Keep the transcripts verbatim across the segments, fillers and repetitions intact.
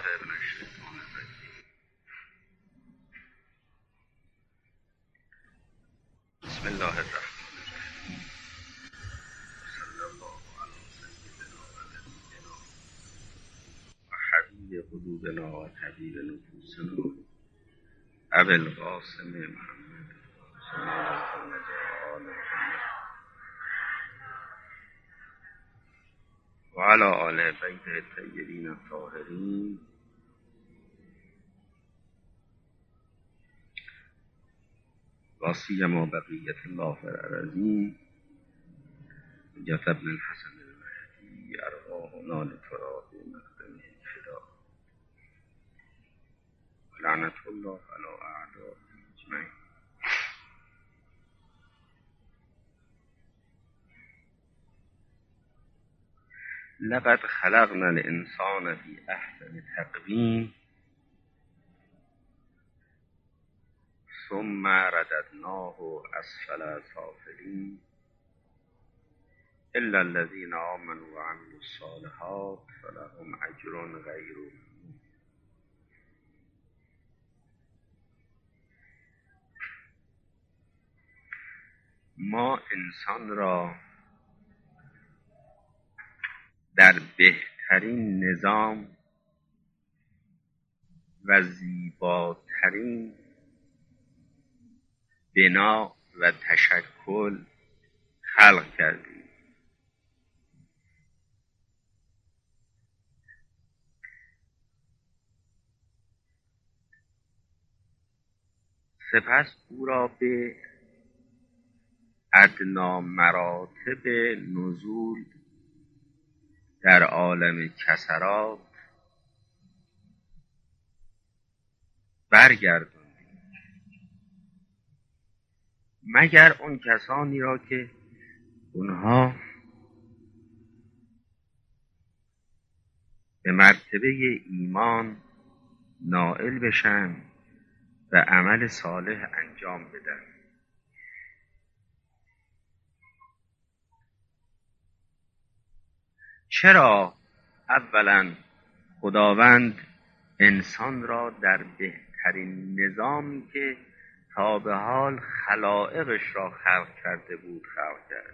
من الشیطان الرجیم. بسم الله الرحمن الرحیم. صلی الله علی سیدنا و نبینا و حبیب قلوبنا و طبیب نفوسنا ابی القاسم محمد صلی الله علیه و علی آل بیت الطیبین الطاهرین و سیما بقیة الله فی الارضین جت ابن الحسن المهدی ارواحنا لتراب مقدمه فدا و لعنة الله علی اعدائهم اجمعین. لقد خلقنا الانسان فی احسن تقویم ثم رددناه اسفل سافلین الا الذین آمنوا وعملوا الصالحات فلهم اجر غیر ممنون. ما انسان را در بهترین نظام و زیباترین بنا و تشکل خلق کردیم. سپس او را به ادنا مراتب نزول در عالم کسرات برگرداندیم، مگر اون کسانی را که اونها به مرتبه ایمان نائل بشن و عمل صالح انجام بدن. چرا اولا خداوند انسان را در بهترین نظامی که تا به حال خلائقش را خلق کرده بود خلق کرد؟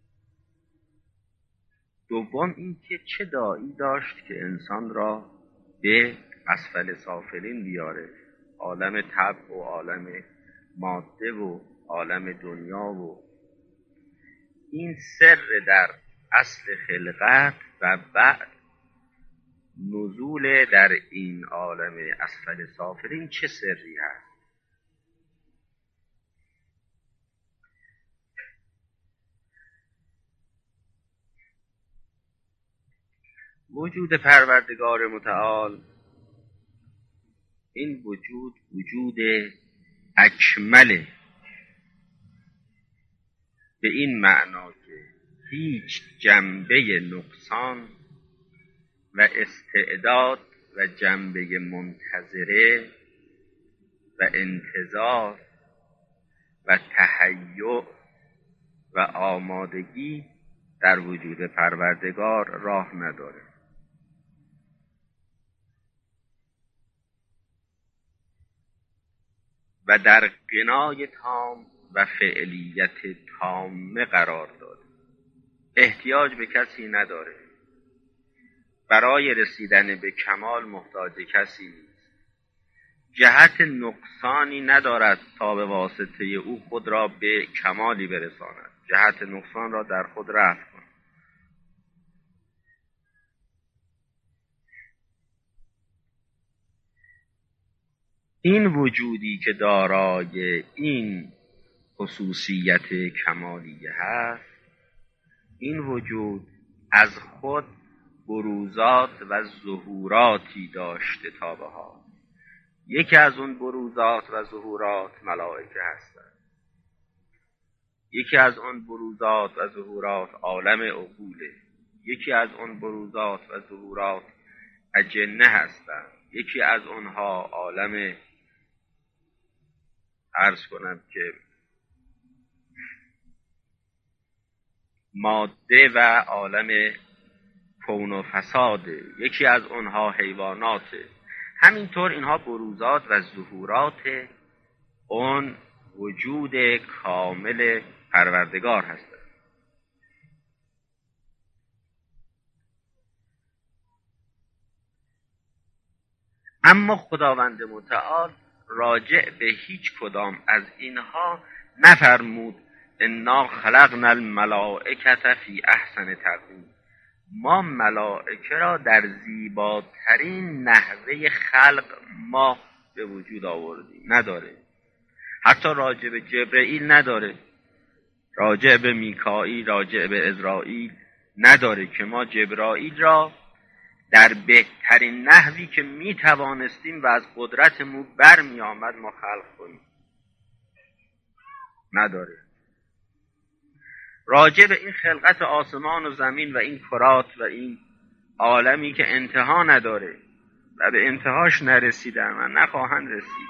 دوم اینکه چه داعی داشت که انسان را به اسفل سافلین بیاره، عالم طبع و عالم ماده و عالم دنیا و این سر در اصل خلقت و بعد نزول در این عالم اسفل سافلین چه سری هست؟ وجود پروردگار متعال، این وجود وجود اکمله، به این معنا که هیچ جنبه نقصان و استعداد و جنبه منتظره و انتظار و تهیع و آمادگی در وجود پروردگار راه نداره. و در غنای تام و فعلیت تامه قرار داده، احتیاج به کسی نداره، برای رسیدن به کمال محتاج کسی نیست، جهت نقصانی ندارد تا به واسطه او خود را به کمالی برساند، جهت نقصان را در خود رفع کند. این وجودی که دارای این خصوصیت کمالیه هست، این وجود از خود بروزات و ظهوراتی داشته تا به حال. یکی از اون بروزات و ظهورات ملائکه هستند، یکی از اون بروزات و ظهورات عالم عقوله، یکی از اون بروزات و ظهورات اجنه هستند، یکی از اونها عالم عرض کنم که ماده و عالم کون و فساده، یکی از اونها حیواناته، همینطور اینها بروزات و ظهورات اون وجود کامل پروردگار هستند. اما خداوند متعال راجع به هیچ کدام از اینها نفرمود انا خلقنا الملائکة فی احسن تقویم. ما ملائکه را در زیباترین نحوه خلق ما به وجود آوردیم. نداره. حتی راجع به جبرئیل نداره، راجع به میکائیل، راجع به عزرائیل نداره که ما جبرائیل را در بهترین نحوی که می توانستیم و از قدرتمون برمی آمد ما خلق کنیم. نداره. راجع به این خلقت آسمان و زمین و این کرات و این عالمی که انتها نداره و به انتهاش نرسیدن و نخواهند رسید،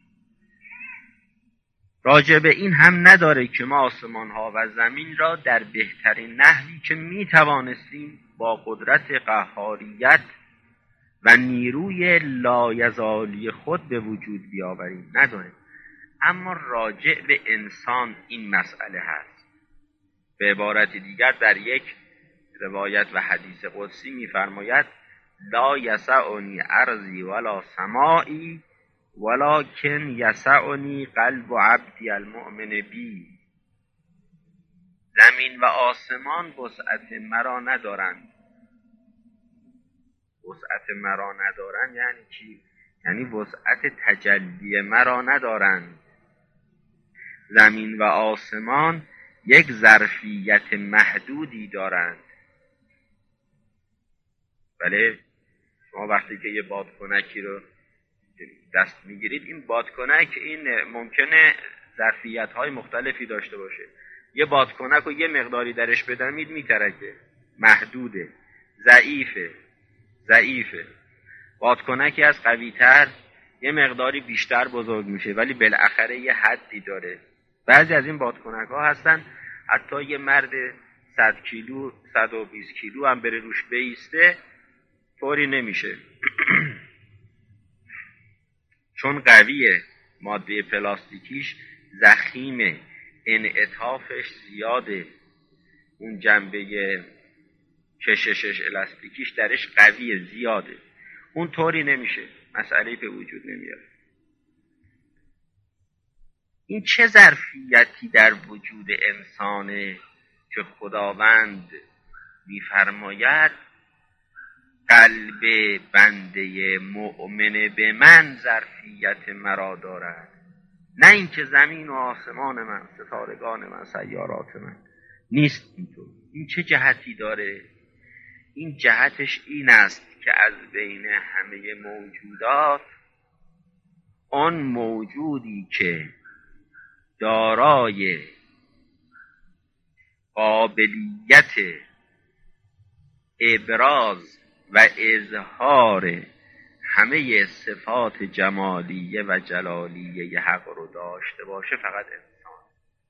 راجع به این هم نداره که ما آسمان ها و زمین را در بهترین نحوی که می توانستیم با قدرت قهاریت و نیروی لایزالی خود به وجود بیاوریم. نداره. اما راجع به انسان این مسئله هست. به عبارت دیگر در یک روایت و حدیث قدسی می‌فرماید لا یسعنی ارضی ولا سمائی ولکن یسعنی قلب عبدی المؤمن بی. زمین و آسمان وسعت مرا ندارند. وسعت مرا ندارند یعنی چی؟ یعنی وسعت تجلی مرا ندارند. زمین و آسمان یک ظرفیت محدودی دارند. بله، شما وقتی که یه بادکنکی رو دست میگیرید، این بادکنک این ممکنه ظرفیت‌های مختلفی داشته باشه. یه بادکنک رو یه مقداری درش بدمید میترکه، محدوده، ضعیفه ضعیفه بادکنکی از قوی‌تر یه مقداری بیشتر بزرگ میشه، ولی بالاخره یه حدی داره. بعضی از این بادکنک ها هستن حتی یه مرد صد کیلو صد و بیست کیلو هم بره روش بیسته طوری نمیشه چون قویه، ماده پلاستیکیش ضخیمه، انعطافش زیاده، اون جنبه کششش الاستیکیش درش قویه، زیاده، اون طوری نمیشه، مسئله به وجود نمیاره. این چه ظرفیتی در وجود انسانه که خداوند می‌فرماید قلب بنده مؤمن به من ظرفیت مرا دارد، نه اینکه زمین و آسمان من، ستارگان من، سیارات من نیست. اینطور این چه جهتی داره؟ این جهتش این است که از بین همه موجودات آن موجودی که دارای قابلیت ابراز و اظهار همه صفات جمالیه و جلالیه حق رو داشته باشه فقط انسان.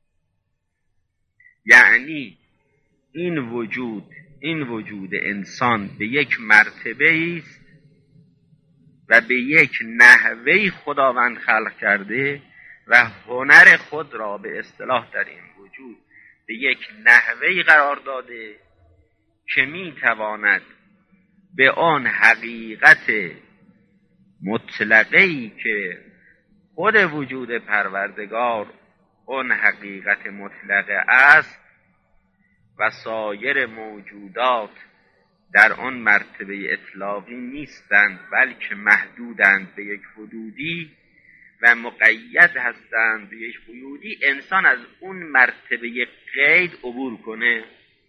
یعنی این وجود این وجود انسان به یک مرتبه است و به یک نحوه خداوند خلق کرده و هنر خود را به اصطلاح در این وجود به یک نحوه قرار داده که می تواند به آن حقیقت مطلقه‌ای که خود وجود پروردگار آن حقیقت مطلقه است و سایر موجودات در آن مرتبه اطلاقی نیستند بلکه محدودند به یک حدودی و مقید هستند به یک قیودی، انسان از اون مرتبه قید عبور کنه.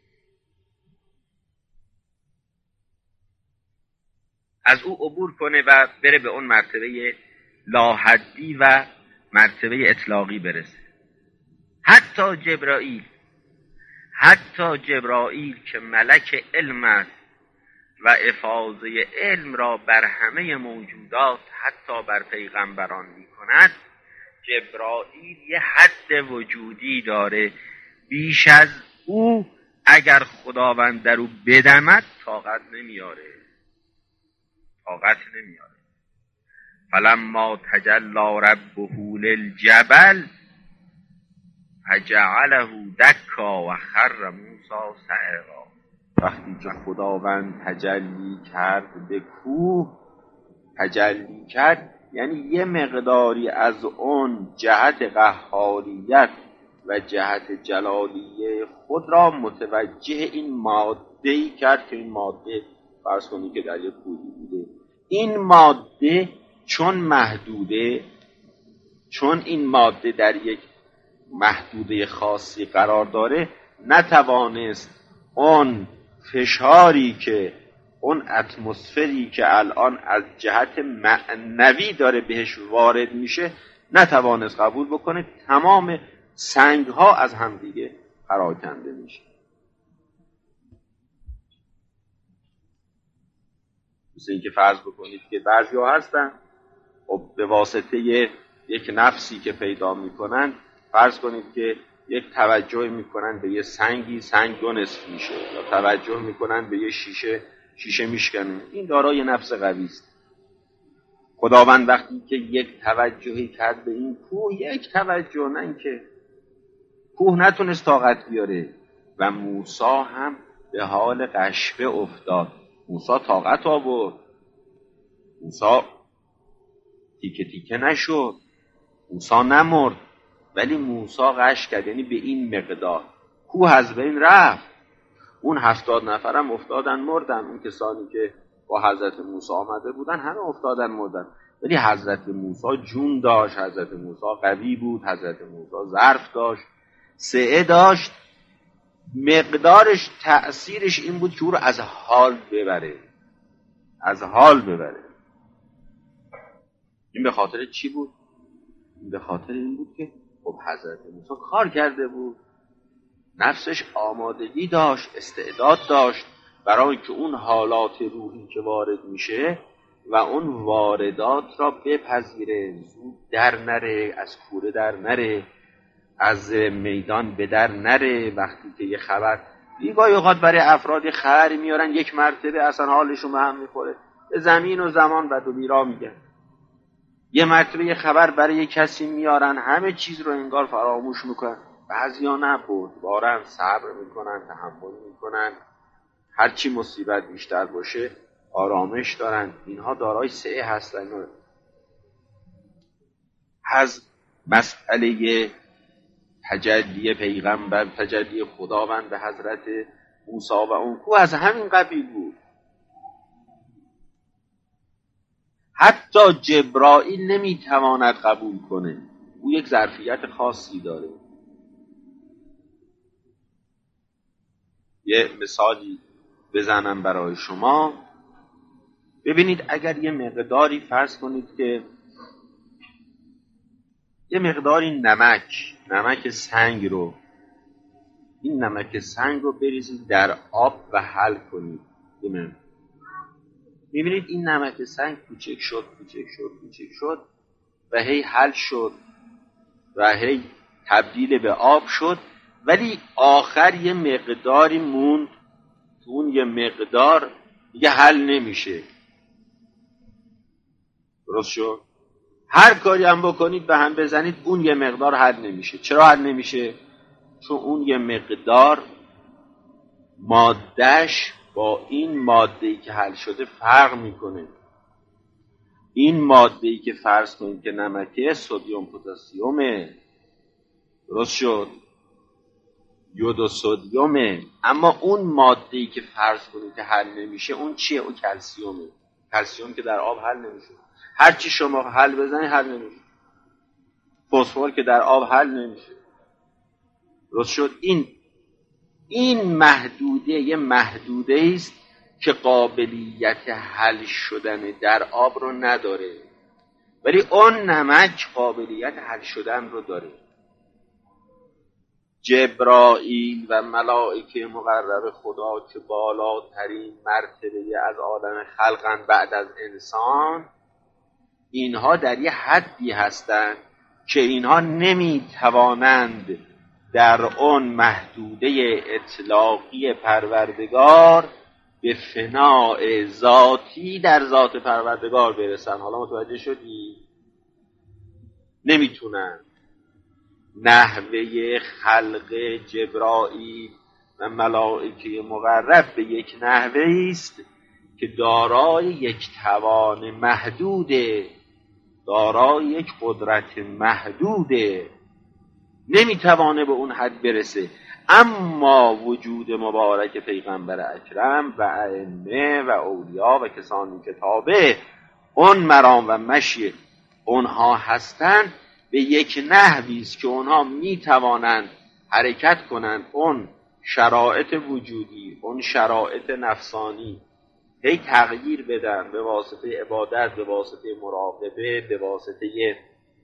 از او عبور کنه و بره به اون مرتبه لاحدی و مرتبه اطلاقی برسه. حتی جبرائیل حتی جبرائیل که ملک علم است و افاضه علم را بر همه موجودات حتی بر پیغمبران می کند، جبرائیل یه حد وجودی داره، بیش از او اگر خداوند در او بدمد طاقت نمیاره طاقت نمیاره فلما تجلی ربه للجبل فجعله دکا و خر موسی صعقا. وقتی که خداوند تجلی کرد به کوه، تجلی کرد یعنی یه مقداری از اون جهت قهاریت و جهت جلالیه خود را متوجه این ماده‌ای کرد که این ماده فرض کنید که در یک کوهی بوده. این ماده چون محدوده، چون این ماده در یک محدوده خاصی قرار داره، نتوانست اون فشاری که اون اتمسفری که الان از جهت معنوی داره بهش وارد میشه نتوانست قبول بکنه، تمام سنگ ها از همدیگه پراکنده میشه. مثل این که فرض بکنید که بعضی ها هستن خب به واسطه یک نفسی که پیدا میکنن، فرض کنید که یک توجه میکنن به یه سنگی، سنگ دو نصف میشه، یا توجه میکنن به یه شیشه، شیشه میشکنه. این دارای نفس قوی است. خداوند وقتی که یک توجهی کرد به این کوه، یک توجه، نه اینکه کوه نتونست طاقت بیاره و موسی هم به حال غشبه افتاد. موسی طاقت آورد، موسی تیکه تیکه نشد، موسی نمرد، ولی موسی غش کرد، یعنی به این مقدار کوه از بین رفت. اون هفتاد نفرم افتادن مردن، اون کسانی که با حضرت موسی آمده بودن همه افتادن مردن، ولی حضرت موسی جون داشت، حضرت موسی قوی بود، حضرت موسی ظرف داشت، سعه داشت. مقدارش، تأثیرش این بود که او رو از حال ببره، از حال ببره. این به خاطر چی بود؟ این به خاطر این بود که خب حضرت موسی کار کرده بود، نفسش آمادگی داشت، استعداد داشت برای که اون حالات روحی که وارد میشه و اون واردات را بپذیره، زود در نره، از کوره در نره، از میدان به در نره. وقتی که یه خبر گاهی اوقات برای افراد خبری میارن، یک مرتبه اصلا حالشون به هم میخوره، به زمین و زمان بد و بیرا میگن. یه مرتبه یه خبر برای یه کسی میارن، همه چیز رو انگار فراموش میکنن. بعضیا نه، بردبارن، صبر میکنن، تحمل میکنن، هرچی مصیبت بیشتر باشه آرامش دارن. اینها دارای سعه هستن. از مسئله تجلی پیغمبر، تجلی خداوند به حضرت موسی و اون کوه از همین قبیل بود. حتی جبرائیل نمیتواند قبول کنه، او یک ظرفیت خاصی داره. یه مثالی بزنم برای شما. ببینید اگر یه مقداری فرض کنید که یه مقداری نمک، نمک سنگ رو، این نمک سنگ رو بریزید در آب و حل کنید. میبینید این نمک سنگ کوچک شد، کوچک شد، کوچک شد و هی حل شد و هی تبدیل به آب شد، ولی آخر یه مقداری موند، اون یه مقدار دیگه حل نمیشه. درست شد؟ هر کاری هم بکنید به هم بزنید اون یه مقدار حل نمیشه. چرا حل نمیشه؟ چون اون یه مقدار مادهش با این ماده‌ای که حل شده فرق میکنه. این ماده‌ای که فرض کنید که نمکه، سدیم پتاسیمه. درست شد؟ یود و سدیمه. اما اون ماده‌ای که فرض کنید که حل نمیشه اون چیه؟ اون کلسیومه. کلسیوم که در آب حل نمیشه. هر چی شما حل بزنید حل نمیشه. فسفر که در آب حل نمیشه. درست شد؟ این این محدوده یه محدوده است که قابلیت حل شدن در آب رو نداره، ولی اون نمک قابلیت حل شدن رو داره. جبرائیل و ملائکه مقرب خدا که بالاترین مرتبه از عالم خلقن بعد از انسان، اینها در یه حدی هستند که اینها نمیتوانند در اون محدوده اطلاقی پروردگار به فناء ذاتی در ذات پروردگار برسن. حالا متوجه شدی؟ نمیتونن. نحوه خلق جبرائیل و ملائکه مقرب به یک نحوه است که دارای یک توان محدوده، دارای یک قدرت محدوده، نمیتوانه به اون حد برسه. اما وجود مبارک پیغمبر اکرم و ائمه و اولیا و کسانی که تابع اون مرام و مشی اونها هستند به یک نحوی است که اونها میتوانند حرکت کنند، اون شرایط وجودی، اون شرایط نفسانی هی تغییر بدن به واسطه عبادت، به واسطه مراقبه، به واسطه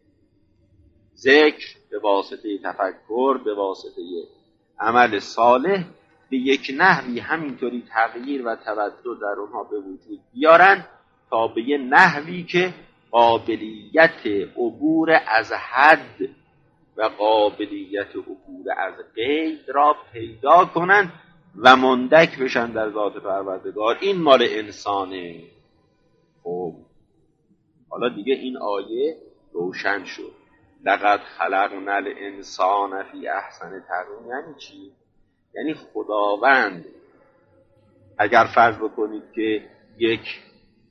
ذکر، به واسطه تفکر، به واسطه عمل صالح، به یک نحوی همینطوری تغییر و تبدل در اونها به وجود بیارن تا به یه نحوی که قابلیت عبور از حد و قابلیت عبور از قید را پیدا کنن و مندک بشن در ذات پروردگار. این مال انسانه. خب حالا دیگه این آیه روشن شد. لقد خلقنا الانسان فی احسن تقویم. یعنی چی؟ یعنی خداوند اگر فرض بکنید که یک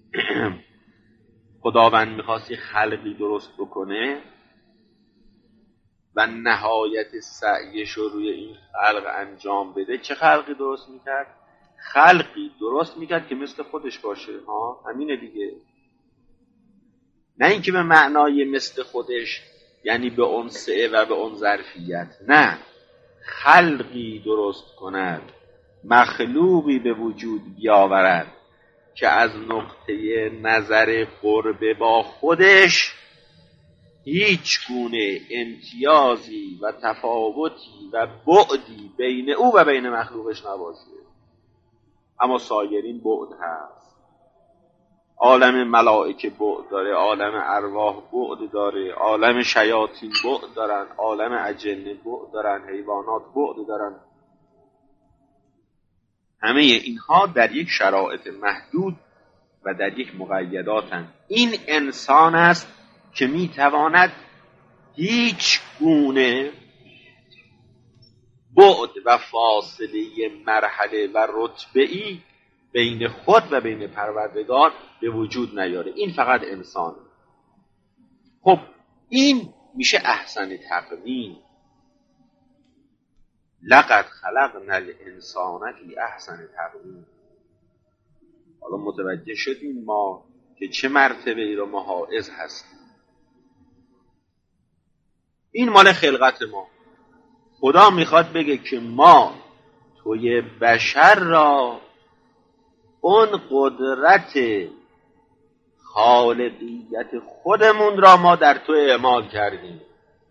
خداوند میخواستی خلقی درست بکنه و نهایت سعیش رو روی این خلق انجام بده، چه خلقی درست میکرد؟ خلقی درست میکرد که مثل خودش باشه. ها همینه دیگه. نه اینکه به معنای مثل خودش یعنی به اون سعه و به اون ظرفیت، نه، خلقی درست کند، مخلوقی به وجود بیاورد که از نقطه نظر قرب با خودش هیچ گونه امتیازی و تفاوتی و بعدی بین او و بین مخلوقش نباشه. اما سایرین بعد هست. عالم ملائکه بعد داره، عالم ارواح بعد داره، عالم شیاطین بعد دارن، عالم اجنه بعد دارن، حیوانات بعد دارن. همه اینها در یک شرایط محدود و در یک مقیداتن. این انسان است که میتواند هیچ گونه بعد و فاصله مرحله و رتبه‌ای بین خود و بین پروردگار به وجود نیاره. این فقط انسان. خب این میشه احسن تقویم. لقد خلقنا الانسان فی احسن تقویم. حالا متوجه شدیم ما که چه مرتبه ای رو ما حائز هستیم. این مال خلقت ما. خدا میخواد بگه که ما توی بشر را اون قدرت خالقیت خودمون را ما در تو اعمال کردیم.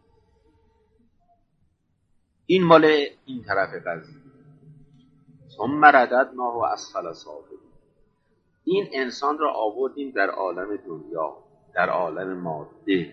این مال این طرف قضیه. ثم رددناه اسفل سافلین. این انسان را آوردیم در عالم دنیا، در عالم ماده،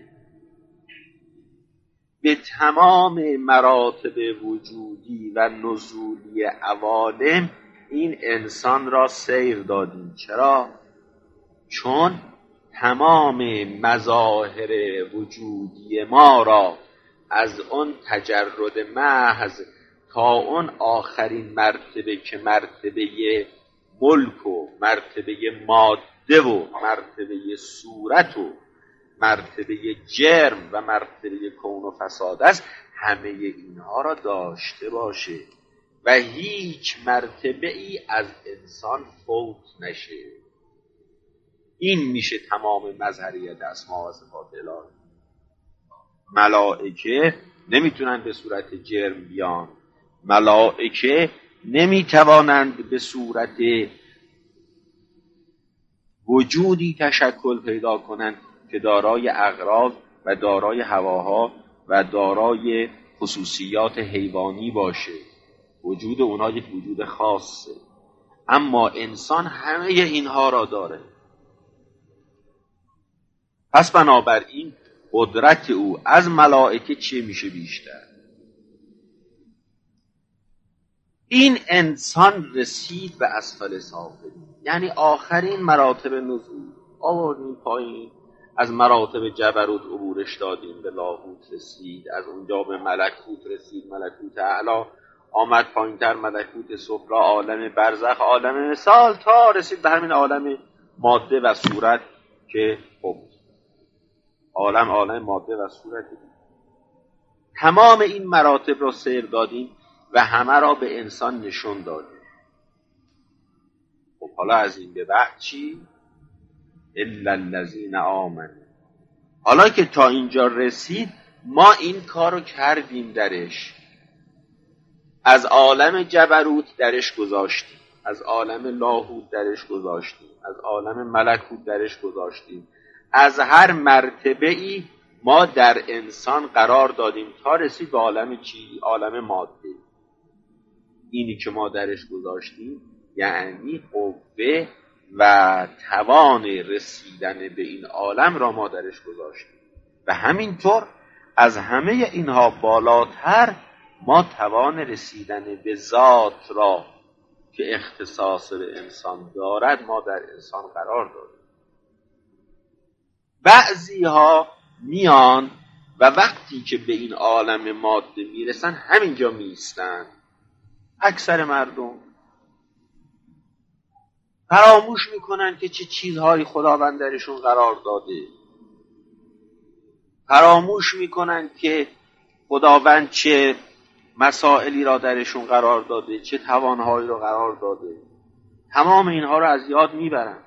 به تمام مراتب وجودی و نزولی عوالم این انسان را سیر دادیم. چرا؟ چون تمام مظاهر وجودی ما را از اون تجرد محض تا اون آخرین مرتبه که مرتبه ملک و مرتبه ماده و مرتبه صورت و مرتبه جرم و مرتبه کون و فساد است، همه اینها را داشته باشه و هیچ مرتبه ای از انسان فوت نشه. این میشه تمام مظهریت اسما و صفات الهی. ملائکه نمیتونن به صورت جرم بیان، ملائکه نمیتوانند به صورت وجودی تشکل پیدا کنند که دارای اغراض و دارای هواها و دارای خصوصیات حیوانی باشه. وجود اونها یک وجود خاصه. اما انسان همه اینها را داره. پس بنابراین قدرت او از ملائکه چه میشه بیشتر؟ این انسان رسید به اسفل سافلین، یعنی آخرین مراتب نزول آوردیم پایین، از مراتب جبروت عبورش دادیم، به لاهوت رسید، از اونجا به ملکوت رسید، ملکوت اعلی، آمد پایینتر ملکوت سفلی، عالم برزخ، عالم مثال، تا رسید به همین عالم ماده و صورت که خب عالم عالم ماده و صورت دید. تمام این مراتب را سیر دادیم و همه را به انسان نشون دادیم. خب حالا از این به بعد چی؟ الا الذین آمنوا. حالا که تا اینجا رسید ما این کارو کردیم، درش از عالم جبروت درش گذاشتیم، از عالم لاهوت درش گذاشتیم، از عالم ملکوت درش گذاشتیم، از هر مرتبه ای ما در انسان قرار دادیم تا رسید به عالم چی؟ عالم ماده. اینی که ما درش گذاشتیم یعنی قوه و توان رسیدن به این عالم را ما درش گذاشتیم و همینطور از همه اینها بالاتر ما توان رسیدن به ذات را که اختصاص به انسان دارد ما در انسان قرار دادیم. بعضی ها میان و وقتی که به این عالم ماده میرسن همینجا میستن. اکثر مردم فراموش میکنن که چه چیزهایی خداوند درشون قرار داده، فراموش میکنن که خداوند چه مسائلی را درشون قرار داده، چه توانهایی را قرار داده. تمام اینها را از یاد میبرن،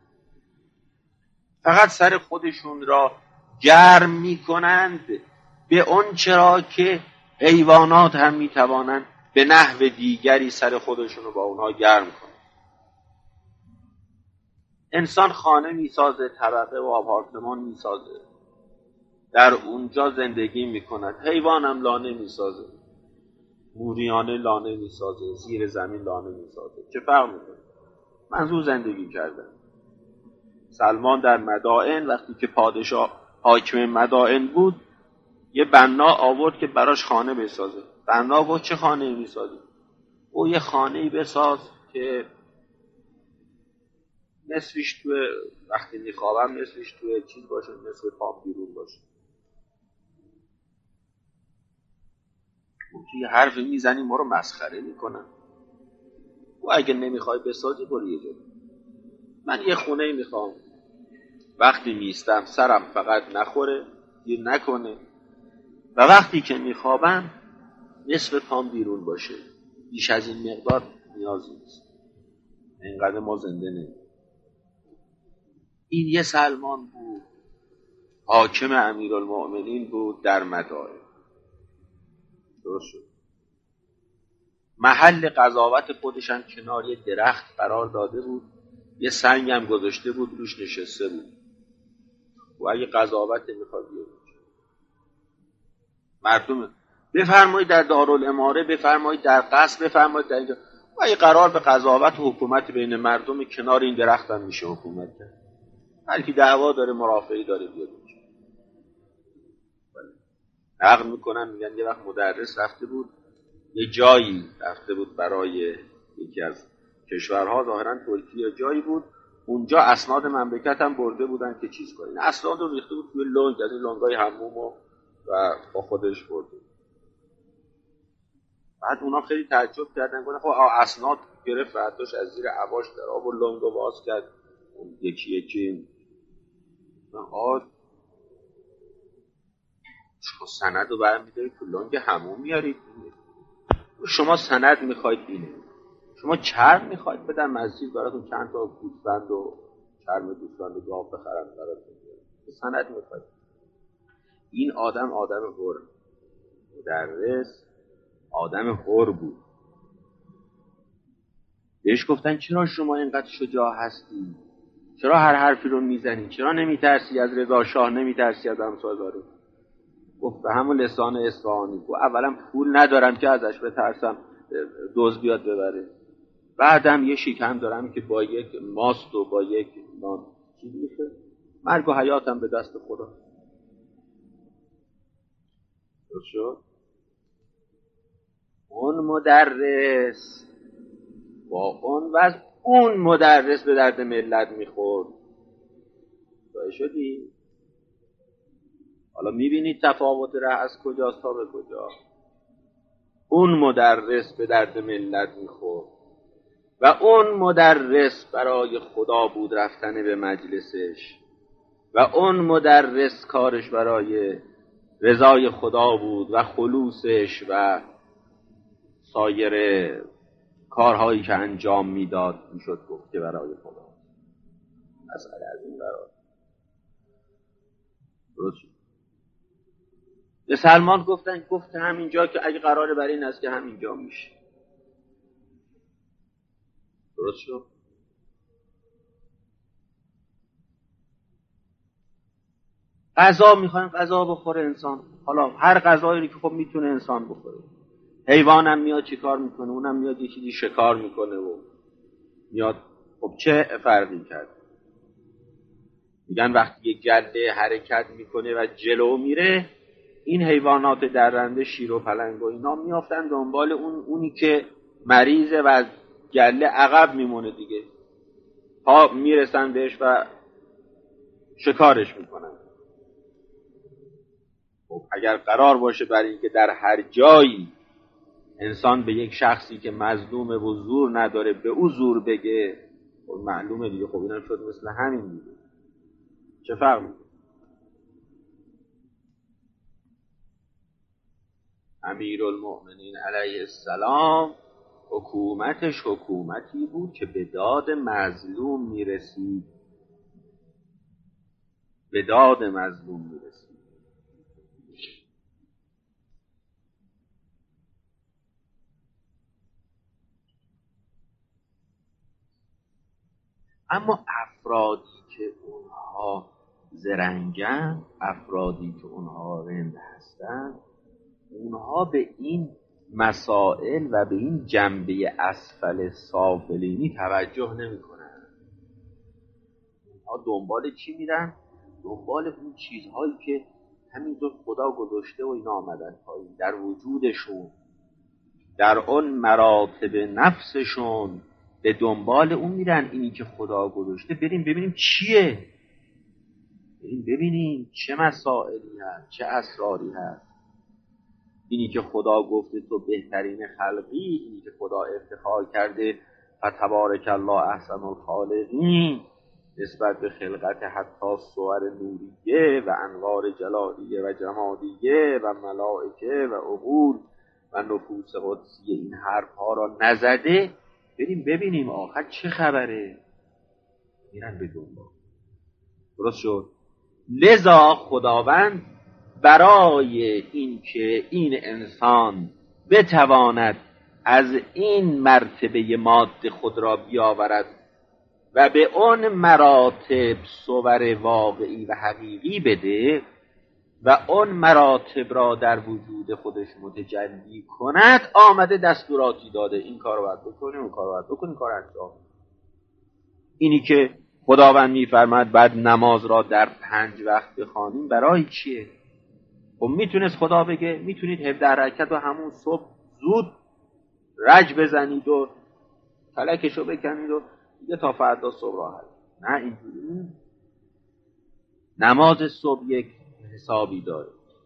فقط سر خودشون را گرم میکنند به اون چرا که حیوانات هم میتوانند به نحو دیگری سر خودشون رو با اونها گرم کنند. انسان خانه میسازه، طبقه و آپارتمان میسازه، در اونجا زندگی میکند. حیوان هم لانه میسازه، موریانه لانه میسازه، زیر زمین لانه میسازه. چه فرق میکنه؟ منظور زندگی کردن. سلمان در مدائن وقتی که پادشاه حاکم مدائن بود یه بنا آورد که براش خانه بسازه. بنا گفت چه خانه میسازی؟ او یه خانه‌ای بساز که نصفش توی وقتی میخوابم نصفش توی چیز باشه، نصف پام بیرون باشه. توی حرف میزنی ما رو مسخره میکنن. و اگه نمیخوای بسازی برو یه جایی. من یه خونه میخوام وقتی میستم سرم فقط نخوره، گیر نکنه، و وقتی که میخوابم نصف پام بیرون باشه. بیش از این مقدار نیازی نیست. اینقدر ما زنده نمیم. این یه سلمان بود، حاکم امیرالمؤمنین بود در مدائن. درست شد. محل قضاوت خودشم کنار یه درخت قرار داده بود، یه سنگ هم گذاشته بود روش نشسته بود و اگه قضاوت میخواد بیاد مردم بفرمایید در دارالاماره، بفرمایید در قصر، بفرمایید در اینجا، و اگه قرار به قضاوت و حکومت بین مردم کنار این درخت هم میشه حکومت کرد. هر کی دعوا داره مرافعی داره بیاد اینجا. نقل میکنن میگن یه وقت مدرس رفته بود یه جایی، رفته بود برای یکی از کشورها، ظاهرا ترکیه جایی بود، اونجا اسناد مملکت هم برده بودن که چیز کنین. اسناد رو ریخته بود توی لنگ، از این لنگای حموم و با خودش برده. بعد اونا خیلی تعجب کردن، گفتن خب اسناد گرفت برداشت از زیر عباش در آب و لنگو باز کرد یکی یکی. آقا شما سند رو برمی‌دارید تو لنگ حموم میارید؟ شما سند میخواید اینه، شما چرم میخواید بدن مسجد براتون چند تا گوسفند و چرم گوسفند و گاو بخرن براتون، سند میخواید. این آدم آدم هر، مدرس آدم هر بود. بهش گفتن چرا شما اینقدر شجاع هستی؟ چرا هر حرفی رو میزنی؟ چرا نمیترسی از رضا شاه؟ نمیترسی از امثال؟ گفت به همون لسان اصفهانی، گفت اولا پول ندارم که ازش بترسم دزد بیاد ببره، بعدم یه شکم دارم که با یک ماست و با یک نان چیز میشه، مرگ و حیاتم به دست خدا. درست شد؟ اون مدرس با اون وضع اون مدرس به درد ملت میخورد. دایی شدی؟ حالا میبینید تفاوت ره از کجاست تا به کجا. اون مدرس به درد ملت میخورد و اون مدرس برای خدا بود رفتن به مجلسش و اون مدرس کارش برای رضای خدا بود و خلوصش و سایر کارهایی که انجام میداد میشد گفت که برای خدا. مسئله از این برای درست شد. به سلمان گفتن گفت همینجا که اگه قراره بر این است که همینجا میشه. درست شد. غذا میخواین غذا بخوره انسان. حالا هر غذایی که خب میتونه انسان بخوره. حیوانم میاد چی کار میکنه؟ اونم میاد یه چیزی شکار میکنه و میاد. خب چه فرقی کرد؟ میگن وقتی یه گله حرکت میکنه و جلو میره، این حیوانات درنده شیر و پلنگ و اینا میافتن دنبال اون اونی که مریضه و از گله عقب میمونه دیگه، تا میرسن بهش و شکارش میکنن. خب اگر قرار باشه برای اینکه در هر جایی انسان به یک شخصی که مظلومه و زور نداره به او زور بگه، خب معلومه دیگه. خب اینم شد مثل همین دیگه. چه فرق میکنه؟ امیرالمؤمنین علیه السلام حکومتش حکومتی بود که به داد مظلوم میرسید، به داد مظلوم میرسید. اما افرادی که اونها زرنگن، افرادی که اونها رند هستن، اونها به این مسائل و به این جنبه اسفل سافلینی توجه نمی کنن. اونها دنبال چی میرن؟ دنبال اون چیزهایی که همینطور خدا گذاشته و اینا آمدن پایین در وجودشون، در اون مراتب نفسشون، به دنبال اون میرن. اینی که خدا گذاشته بریم ببینیم چیه، بریم ببینیم چه مسائلی هست، چه اسراری هست. اینی که خدا گفته تو بهترین خلقی، اینی که خدا افتخار کرده فتبارک الله احسن الخالقین نسبت به خلقت حتی صور نوریه و انوار جلالیه و جمالیه و ملائکه و عقول و نفوس قدسیه، این حرفها را نزده، بریم ببینیم آخر چه خبره. میرن به دنبال. درست شد. لذا خداوند برای این که این انسان بتواند از این مرتبه ماده خود را بیاورد و به اون مراتب صور واقعی و حقیقی بده و اون مراتب را در وجود خودش متجلی کند، آمده دستوراتی داده این کار رو باید بکنی، اون کار رو باید بکنی، کار انجام. اینی که خداوند میفرماد بعد نماز را در پنج وقت بخوانیم برای چیه؟ خب میتونست خدا بگه میتونید هفده رکعت و همون صبح زود رج بزنید و فلکشو بکنید و دیگه تا فردا صبح راحت. نه، اینجوری نماز صبح یک حسابی داره،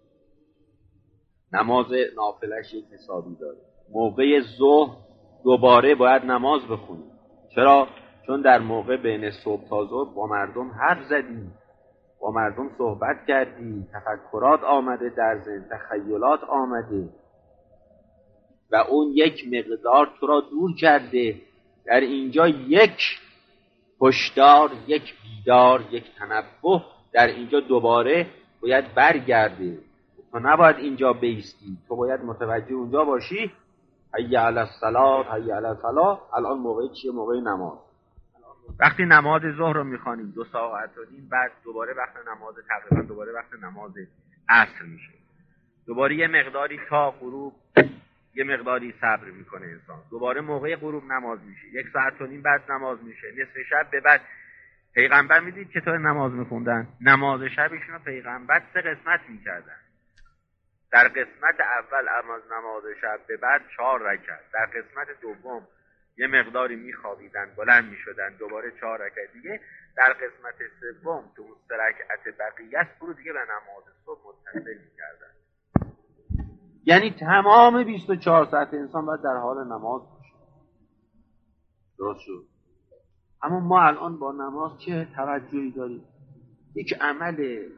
نماز نافلش یک حسابی داره. موقع ظهر دوباره باید نماز بخونید. چرا؟ چون در موقع بین صبح تا ظهر با مردم حرف زدیم، با مردم صحبت کردیم، تفکرات آمده در ذهن، تخیلات آمده و اون یک مقدار تو را دور کرده. در اینجا یک هشدار، یک بیدار، یک تنبه در اینجا دوباره باید برگرده. تو نباید اینجا بیستی، تو باید متوجه اونجا باشی. حی علی الصلاة، حی علی الفلاح. الان موقع چیه؟ موقع نماز. وقتی نماز ظهر رو میخوانیم دو ساعت و نیم، بعد دوباره وقت نماز تقریبا دوباره وقت نماز عصر میشه، دوباره یه مقداری تا غروب یه مقداری صبر میکنه انسان، دوباره موقع غروب نماز میشه، یک ساعت و نیم بعد نماز میشه، نصف شب به بعد. پیغمبر میدید چطور نماز میخوندن؟ نماز شبشون رو پیغمبر سه قسمت میکردن. در قسمت اول از نماز شب به بعد چهار رکعت، در قسمت دوم یه مقداری میخوابیدن بلند میشدن دوباره چهار رکعت دیگه، در قسمت سوم تو اون سه رکعت بقیه رو دیگه به نماز صبح متصل میکردن. یعنی تمام بیست و چهار ساعت انسان باید در حال نماز باشه. درست شد؟ اما ما الان با نماز چه توجهی داریم؟ یک عمل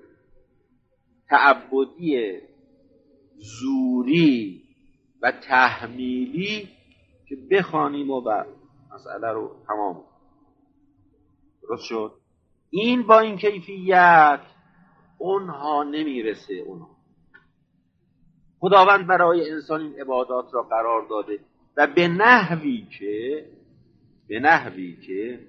تعبدی زوری و تحمیلی که بخوانیم و بر مسئله رو تمام. درست شد؟ این با این کیفیت اونها نمیرسه. اونها خداوند برای انسان این عبادات را قرار داده و به نحوی که به نحوی که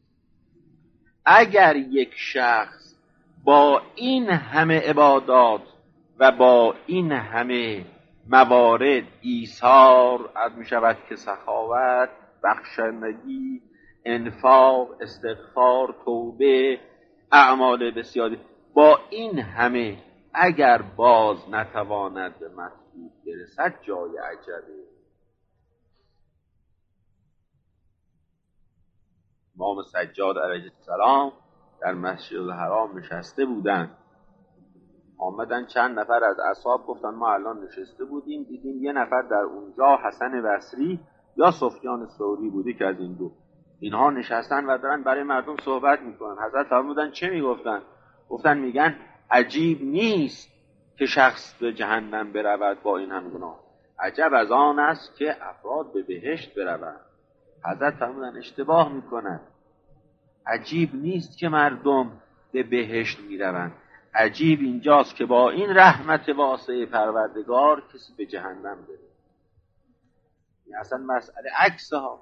اگر یک شخص با این همه عبادات و با این همه موارد ایثار از می شود که سخاوت، بخشندگی، انفاق، استغفار، توبه، اعمال بسیاری، با این همه اگر باز نتواند به مطلوب برسد جای عجبه. امام سجاد علیه السلام در مسجد الحرام نشسته بودند. آمدن چند نفر از اصحاب گفتن ما الان نشسته بودیم دیدیم یه نفر در اونجا حسن بصری یا سفیان ثوری بوده که از این دو اینها نشستن و دارن برای مردم صحبت میکنن. حضرت فرمودن چه میگفتن؟ گفتن میگن عجیب نیست که شخص به جهنم برود با این هم گناه، عجب از آن است که افراد به بهشت بروند. حضرت فرمودن اشتباه میکنن، عجیب نیست که مردم به بهشت میروند، عجیب اینجاست که با این رحمت واسع پروردگار کسی به جهنم بره. این اصلا مسئله عکس ها.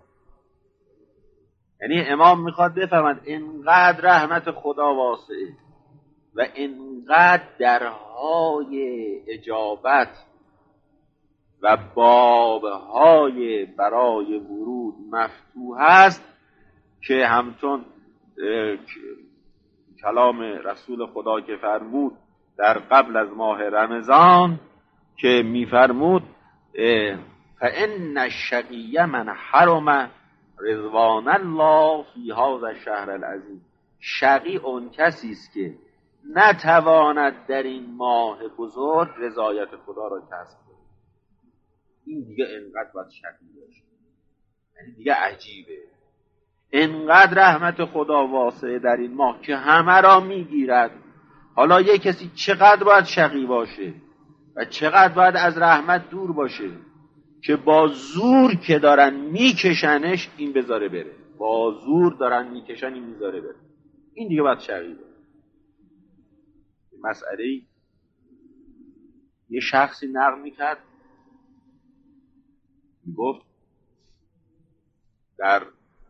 یعنی امام میخواد بفهمد اینقدر رحمت خدا واسعه و اینقدر درهای اجابت و بابهای برای ورود مفتوح است که همچون کلام رسول خدا که فرمود در قبل از ماه رمضان که میفرمود فإن الشقی من حرم رضوان الله فی هذا الشهر العظیم، شقی اون کسی است که نتواند در این ماه بزرگ رضایت خدا را کسب کند. این دیگه انقدر باید شقی باشه، یعنی دیگه عجیبه. انقدر رحمت خدا واسعه در این ماه که همه را میگیرد. حالا یک کسی چقدر باید شقی باشه و چقدر باید از رحمت دور باشه که با زور که دارن میکشنش این بذاره بره، با زور دارن میکشن این بذاره بره، این دیگه باید شقی باشه. مسئله یه شخصی نقل میکرد، میگفت در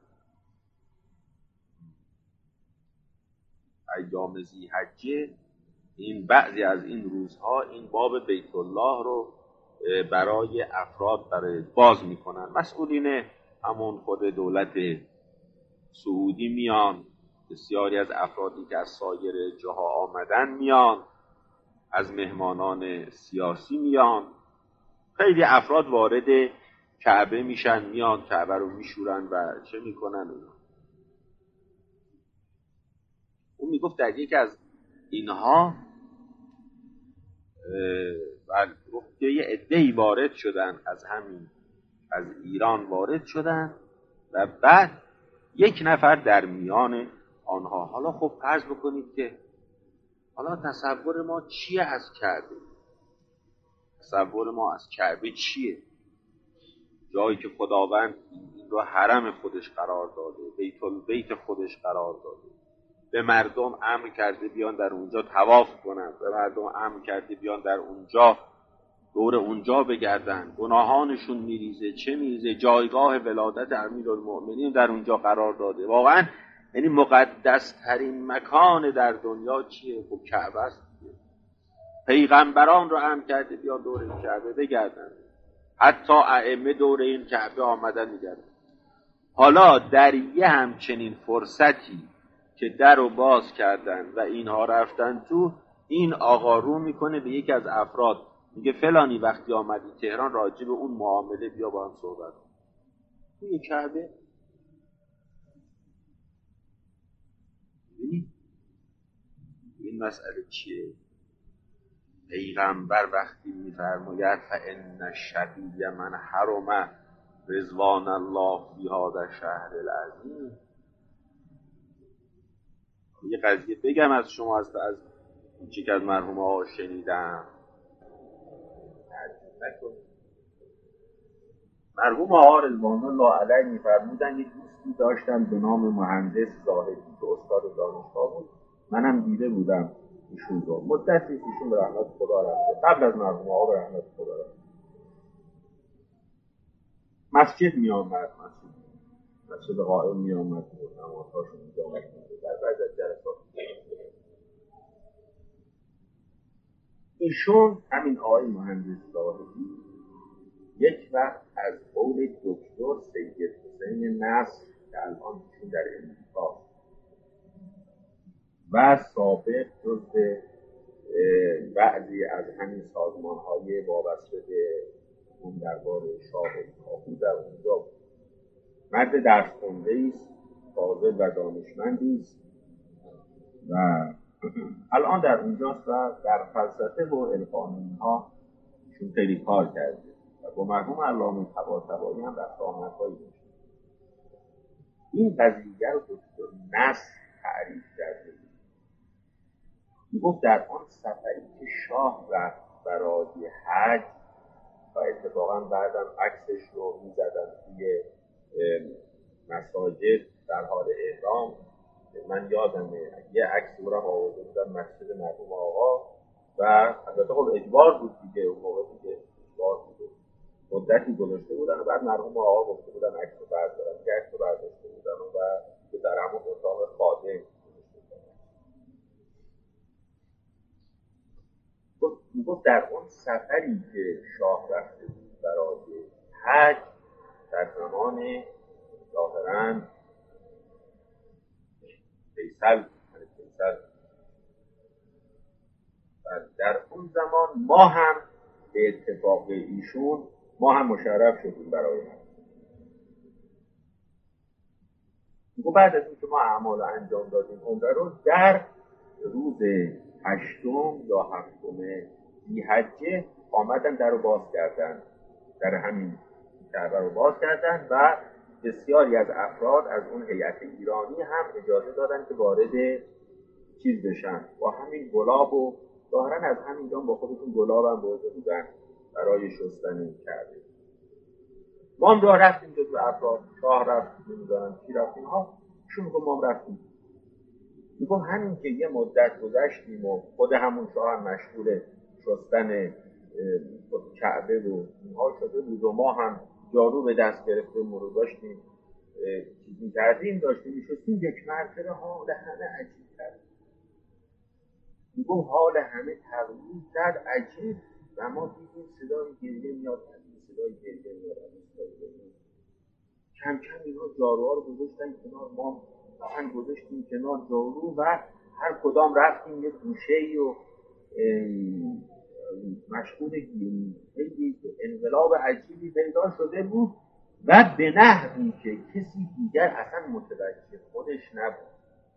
ایام ذی‌حجه این بعضی از این روزها این باب بیت الله رو برای افراد برای باز میکنن. مسئولین همون خود دولت سعودی میان، بسیاری از افرادی که از سایر جاها آمدن میان، از مهمانان سیاسی میان، خیلی افراد وارد کعبه میشن، میان کعبه رو میشورن و چه میکنن. اون میگفت در یک از اینها بله گفت که یه عده‌ای وارد شدن از همین از ایران وارد شدن و بعد یک نفر در میان آنها. حالا خب فرض بکنید که حالا تصور ما چیه از کعبه؟ تصور ما از کعبه چیه؟ جایی که خداوند این رو حرم خودش قرار داده، بیت البیت خودش قرار داده، به مردم امر کرده بیان در اونجا طواف کنن، به مردم امر کرده بیان در اونجا دور اونجا بگردن، گناهانشون میریزه، چه میریزه، جایگاه ولادت امیرالمؤمنین در اونجا قرار داده. واقعا یعنی مقدس ترین مکان در دنیا چیه؟ خب کعبه است. پیغمبران رو امر کرده بیان دور این کعبه بگردن، حتی ائمه دور این کعبه آمدن میگردن. حالا در یه همچنین فرصتی که در رو باز کردن و اینها رفتن تو، این آقا رو میکنه به یکی از افراد میگه فلانی وقتی آمدی تهران راجع به اون معامله بیا با هم صحبت کن. توی کعبه ببینید این مسئله چیه؟ پیغمبر وقتی میفرماید فان الشقی من حرم رضوان الله فی هذا الشهر العظیم، یه قضیه بگم از شما از از چی که از مرحوم آقا شنیدم. مرحوم آقا رضوان الله علیه میفرمودن یک دوستی داشتن به نام مهندس زاهدی که استاد دانشگاه بود، منم دیده بودم ایشون رو، مدتی ایشون به رحمت خدا رفته، قبل از مرحوم آقا به رحمت خدا رفته. مسجد می آمد، مسجد مسجد قائم می آمد، نمازهاشون می آمد در بعد از جلسات. ایشون همین آقای مهندس زاهدی یک وقت از قول دکتر سید حسین نصر که الان ایشون در امریکا و سابق جزو بعضی از همین سازمان‌های وابسته به اون دربار شاه کاخو در اونجا بود. مرد درس خونده‌ای است، فاضل و دانشمندی است و الان در اونجاست و در فلسفه و علم اینها ایشون خیلی کار کرده و با مرحوم علامه طباطبایی هم رفت آمدهایی داشت. این قضیه رو دکتر نصر تعریف کرده بود. میگفت در آن سفری که شاه رفت برای حج و اتفاقا بعدم عکسش رو میزدن توی مساجد در حال احرام، من یادمه یه عکسی رو هم آورده بودن مسجد مرحوم آقا و البته خب اجبار بود دیگه، اون موقع دیگه اجبار بوده، مدتی گذاشته بودن و بعد مرحوم آقا گفته بودن عکس رو بردارن که عکس رو برداشته بودن و که در همون اتاق خادم میگفت در اون سفری که شاه رفته بود برای حج در زمان ظاهراً فیصل فیصل و در اون زمان ما هم به اتفاق ایشون ما هم مشرف شدیم برای حج. میگفت بعد از اینکه ما اعمال انجام دادیم عمره رو در روز هشتم یا هفتم ذی‌حجه آمدن در رو باز کردن، در همین کعبه رو باز کردن و بسیاری از افراد از اون هیئت ایرانی هم اجازه دادن که وارد چیز بشن با همین گلاب و ظاهراً از همینجا با خودشون گلاب هم برده بودن برای شستن کعبه. ما هم راه رفتیم جزو افراد، شاه رفت نمیدانم کی رفت اینها شون که ما هم رفتیم. میگم همین که یه مدت گذشتیم و خود همون شاه هم مشغول شستن کعبه و اینها شده بود و ما هم جارو به دست گرفته مرو داشتیم چیز می‌کردیم داشتیم می‌شستیم، یک مرتبه حال همه عجیب کرد. میگم حال همه تغییر کرد عجیب و ما دیدیم صدای گریه میاد، صدای گریه میاد، صدای گریه. کم کم اینا جاروها رو گذاشتن کنار، ما هم گذاشتیم کنار جارو و هر کدام رفتیم یه گوشه‌ای و مشغول خیلی انقلاب عجیبی پیدا شده بود و به نحوی که کسی دیگر اصلا متوجه خودش نبود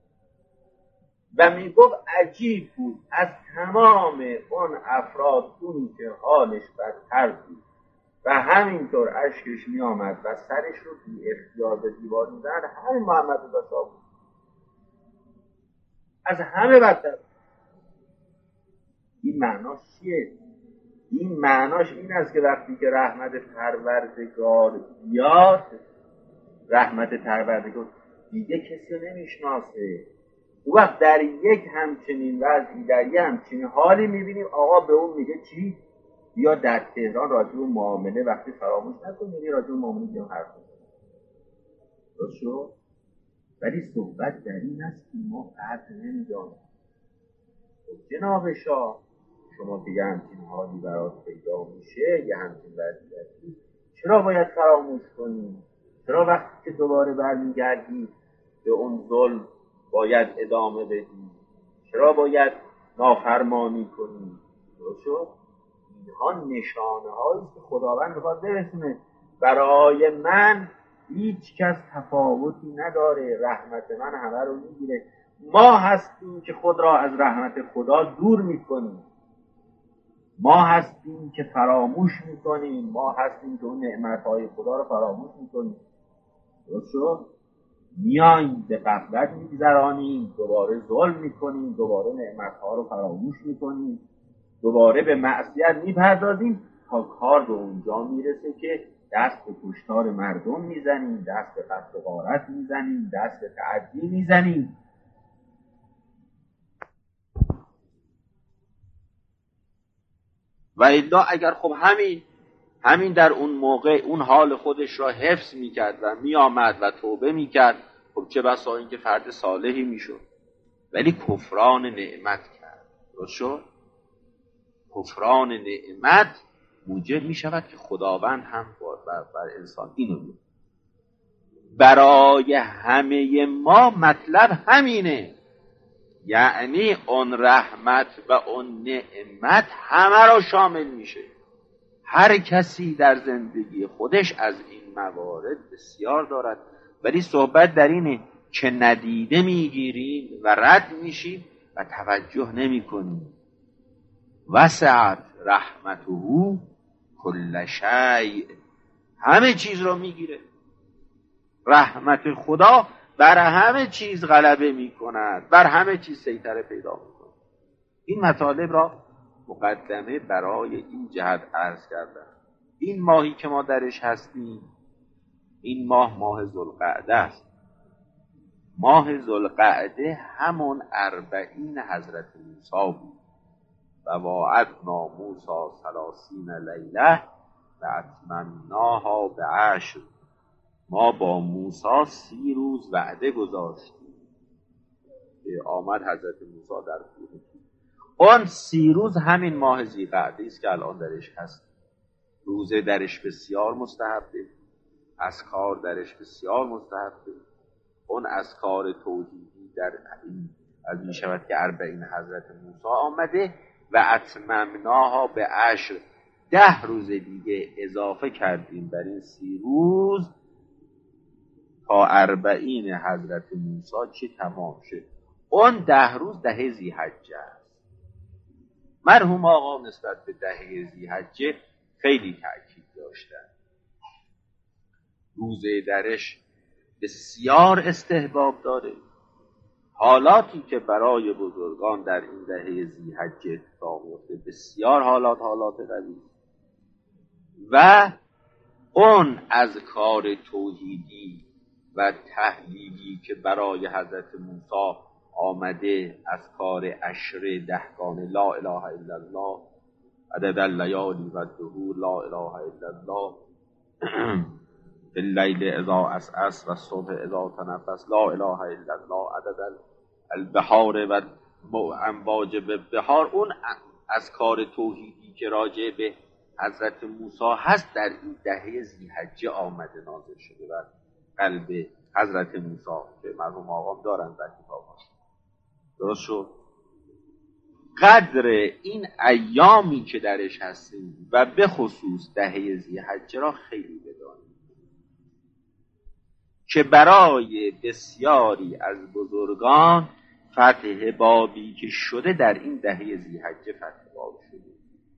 و میگفت عجیب بود از تمام اون افراد اونی که حالش بدتر بود و همینطور اشکش می آمد و سرش رو بی اختیار به دیوار می زد همین محمد رضا شاه بود. از همه بدتر. این معناش چیه؟ این معناش این است که وقتی که رحمت پروردگار بیاد، رحمت پروردگار دیگه کسی رو نمیشناسه. اون وقت در یک همچنین وضعی در یک همچنین حالی میبینیم آقا به اون میگه چی؟ یا در تهران راجع به معامله وقتی فراموش نکنیم یعنی راجع به معامله بیان حرف بزنیم. درست شد؟ ولی صحبت در این است که ما قدر نمیدانیم. جناب شاه شما که یه همچین حالی برات پیدا میشه، یه همچین وضعیتی چرا باید فراموش کنیم؟ چرا وقتی که دوباره برمیگردی به اون ظلم باید ادامه بدی؟ چرا باید نافرمانی کنی؟ درست شد؟ اینها نشانه هایی که خداوند میخواد برسونه. برای من هیچ کس تفاوتی نداره، رحمت من همه رو میگیره. ما هستیم که خود را از رحمت خدا دور میکنیم، ما هستیم که فراموش میکنیم، ما هستیم که اون نعمتهای خدا رو فراموش میکنیم. درست شد؟ میایم به غفلت میگذرانیم، دوباره ظلم میکنیم، دوباره نعمتها رو فراموش میکنیم، دوباره به معصیت میپردازیم تا کار به اونجا میرسه که دست به کشتار مردم میزنیم، دست به قتل و غارت میزنیم، دست به تعدی میزنیم. و الا اگر خب همین همین در اون موقع اون حال خودش را حفظ میکرد و میآمد و توبه میکرد، خب چه بسا این که فرد صالحی میشد. ولی کفران نعمت کرد. درست شد؟ کفران نعمت موجب میشود که خداوند هم بر, بر انسان اینو میگه. برای همه ما مطلب همینه، یعنی اون رحمت و اون نعمت همه را شامل میشه. هر کسی در زندگی خودش از این موارد بسیار دارد، ولی صحبت در اینه که ندیده میگیریم و رد میشیم و توجه نمی کنیم. وسعت رحمته کل شیء، همه چیز رو میگیره. رحمت خدا بر همه چیز غلبه میکند، بر همه چیز سیطره پیدا میکند. این مطالب را مقدمه برای این جهت عرض کردم. این ماهی که ما درش هستیم، این ماه ماه ذوالقعده است. ماه ذوالقعده همون اربعین حضرت موسی بود. و واعدنا موسی ثلاثین لیله و اتممناها بعشر. ما با موسی سی روز وعده گذاشتیم. آمد حضرت موسی در کوه. اون سی روز همین ماه ذوالقعده است که الان درش هست. روزه درش بسیار مستحبه، اذکار درش بسیار مستحبه. اون اذکار توحیدی در این از می شود که اربعین حضرت موسی آمده و اتممناها به عشر، ده روز دیگه اضافه کردیم بر این سی روز تا اربعین حضرت موسی چه تمام شد. اون ده روز ده ذی‌حجه است. مرحوم آقا نسبت به ده ذی‌حجه خیلی تأکید داشتن. روزه درش بسیار استحباب داره. حالاتی که برای بزرگان در این دهه ذی‌حجه اتفاق میفته بسیار حالات حالات قوی و اون از کار توحیدی و تحلیلی که برای حضرت موسی آمده، از کار عشر دهگانه لا اله الا الله عدد اللیالی و الدهور، لا اله الا الله باللیل اذا عسعس و الصبح اذا تنفس، لا اله الا الله عدد البحار و امواج بحار. اون از کار توحیدی که راجع به حضرت موسی هست در این دهه ذی‌حجه آمده نازل شده و قلب حضرت موسی که مرحوم آقام دارن در کتاب هست. درست شد؟ قدر این ایامی که درش هستیم و به خصوص دهه ذی‌حجه را خیلی بدانیم که برای بسیاری از بزرگان فتح بابی که شده در این دهه ذی‌حجه فتح باب شده.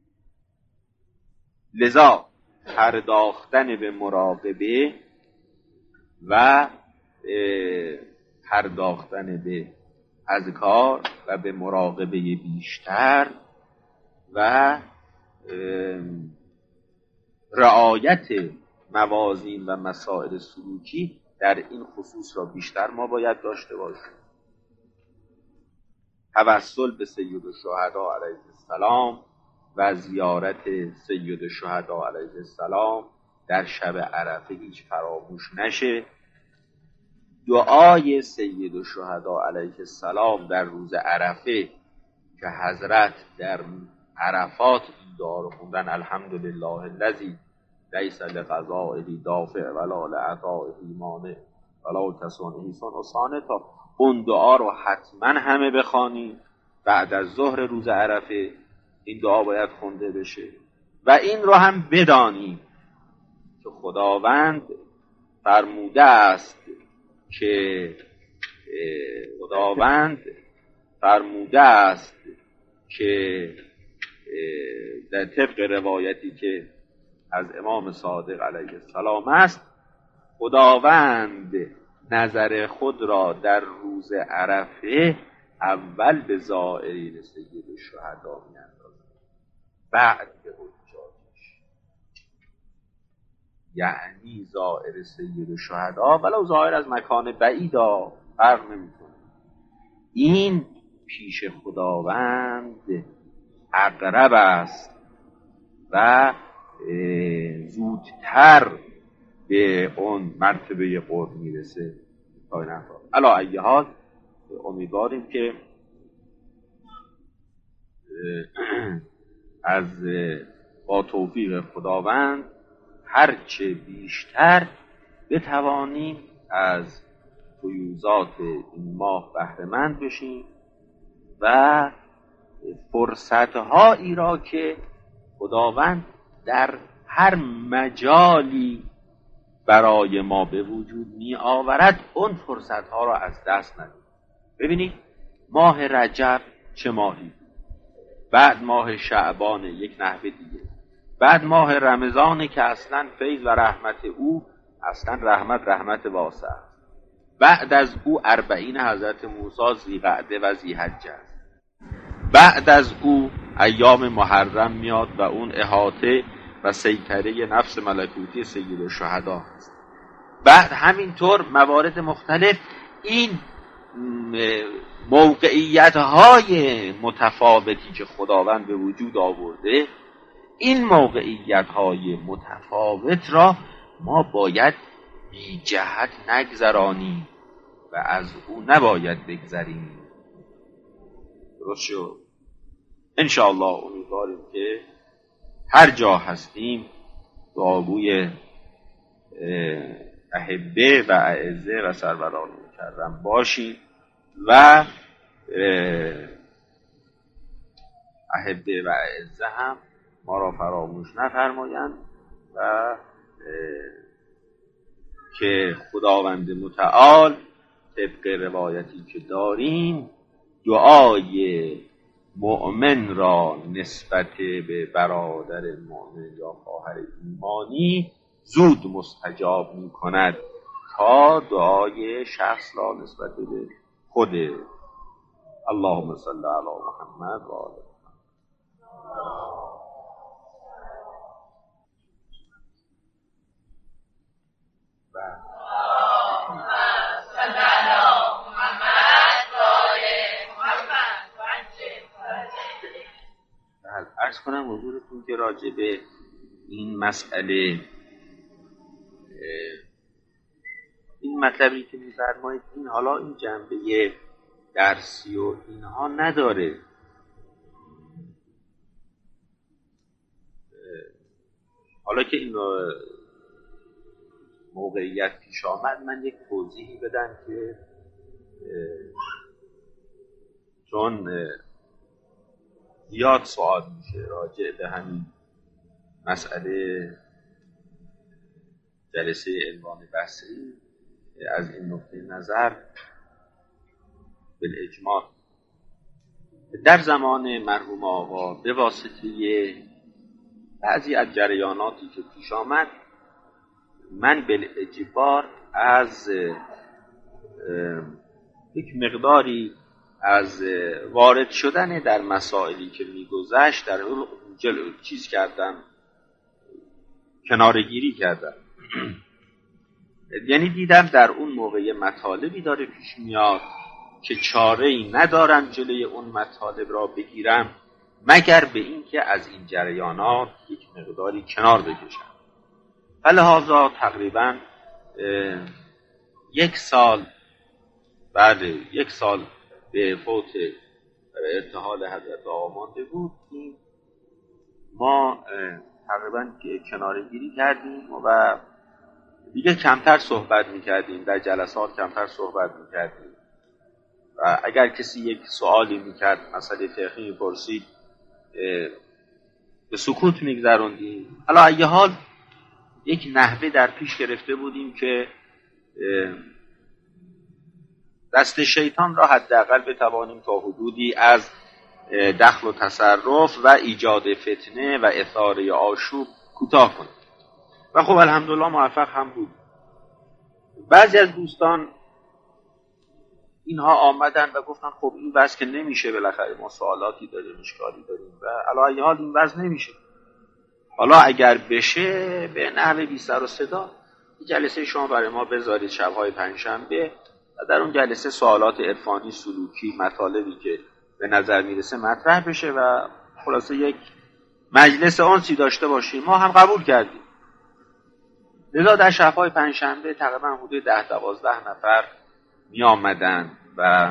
لذا پرداختن به مراقبه و پرداختن به اذکار و به مراقبه بیشتر و رعایت موازین و مسائل سلوکی در این خصوص را بیشتر ما باید داشته باشیم. توسل به سید الشهدا علیه السلام و زیارت سید الشهدا علیه السلام در شب عرفه هیچ فراموش نشه. دعای سید الشهدا علیه السلام در روز عرفه که حضرت در عرفات این دعا رو خوندن: الحمدلله الذی لیس لقضائه دافع ولا لعطائه مانع ولا تسنه صنع صانع. تا اون دعا رو حتما همه بخوانیم. بعد از ظهر روز عرفه این دعا باید خونده بشه. و این رو هم بدانیم که خداوند فرموده است که خداوند فرموده است که در طبق روایتی که از امام صادق علیه السلام است، خداوند نظر خود را در روز عرفه اول به زائرین سید الشهدا می‌اندازد، بعد به حجاجش. یعنی زائر سید الشهدا ولو ظاهر از مکان بعیدا فرق نمی‌کنه، این پیش خداوند اقرب است و زودتر به اون مرتبه قرب میرسه. علا ای حال امیدواریم که از با توفیق خداوند هرچه بیشتر بتوانیم از فیوزات این ماه بهره مند بشیم و فرصت‌هایی را که خداوند در هر مجالی برای ما به وجود می آورد اون فرصت‌ها را از دست ندیم. ببینید ماه رجب چه ماهی، بعد ماه شعبان یک نحوه دیگه، بعد ماه رمضان که اصلا فیض و رحمت او اصلا رحمت رحمت واسع، بعد از او اربعین حضرت موسی ذی‌قعده و ذی‌حجه است، بعد از او ایام محرم میاد و اون احاطه و سیطره نفس ملکوتی سید الشهدا است. بعد همینطور موارد مختلف این موقعیت های متفاوتی که خداوند به وجود آورده، این موقعیت های متفاوت را ما باید بی جهت نگذرانیم و از او نباید بگذریم. درست شد؟ انشاءالله امیدواریم که هر جا هستیم دعاگوی احبه و اعزه و سروران مکرم باشیم و احبه و اعزه هم ما را فراموش نفرمایند و که خداوند متعال طبق روایتی که داریم دعای مؤمن را نسبت به برادر مؤمن یا خواهر ایمانی زود مستجاب می کند تا دعای شخص را نسبت به خود. اللهم صل علی محمد و آل عرض کنم حضورتون که راجع به این مسئله این مطلبی که می‌فرمایید این حالا این جنبه درسی و اینها نداره، حالا که این موقعیت پیش آمد من یک توضیحی بدم که چون زیاد سوال میشه راجع به همین مسئله جلسه عنوان بصری، از این نقطه نظر بالاجمال در زمان مرحوم آقا به واسطه بعضی از جریاناتی که پیش آمد من بالاجبار از یک مقداری از وارد شدن در مسائلی که میگذشت در اون جلو چیز کردن، کنارگیری کردن. یعنی دیدم در اون موقع مطالبی داره پیش میاد که چاره‌ای ندارم جلوی اون مطالب را بگیرم مگر به این که از این جریانات یک مقداری کنار بکشم. فلحاظا تقریبا یک سال بعد یک سال به فوت ارتحال حضرت آقا مانده بود، این ما تقریبا کنارگیری کردیم و دیگه کمتر صحبت میکردیم، در جلسات کمتر صحبت میکردیم و اگر کسی یک سوالی میکرد مسئله فقهی میپرسید به سکوت میگذروندیم. حالا ایه حال یک نحوه در پیش گرفته بودیم که دست شیطان را حداقل بتوانیم تا حدودی از دخل و تصرف و ایجاد فتنه و اثاره آشوب کوتاه کنیم و خب الحمدلله موفق هم بود. بعضی از دوستان اینها آمدن و گفتن خب این وضع که نمیشه، بالاخره ما سوالاتی داریم، اشکالی داریم و علی حال این وضع نمیشه. حالا اگر بشه به نحوه بی سر و صدا جلسه شما برای ما بذارید شب‌های پنجشنبه و در اون جلسه سوالات عرفانی، سلوکی، مطالبی که به نظر میرسه مطرح بشه و خلاصه یک مجلس آنسی داشته باشیم. ما هم قبول کردیم. لذا در شب‌های پنجشنبه تقریبا حدود ده دوازده نفر می آمدن و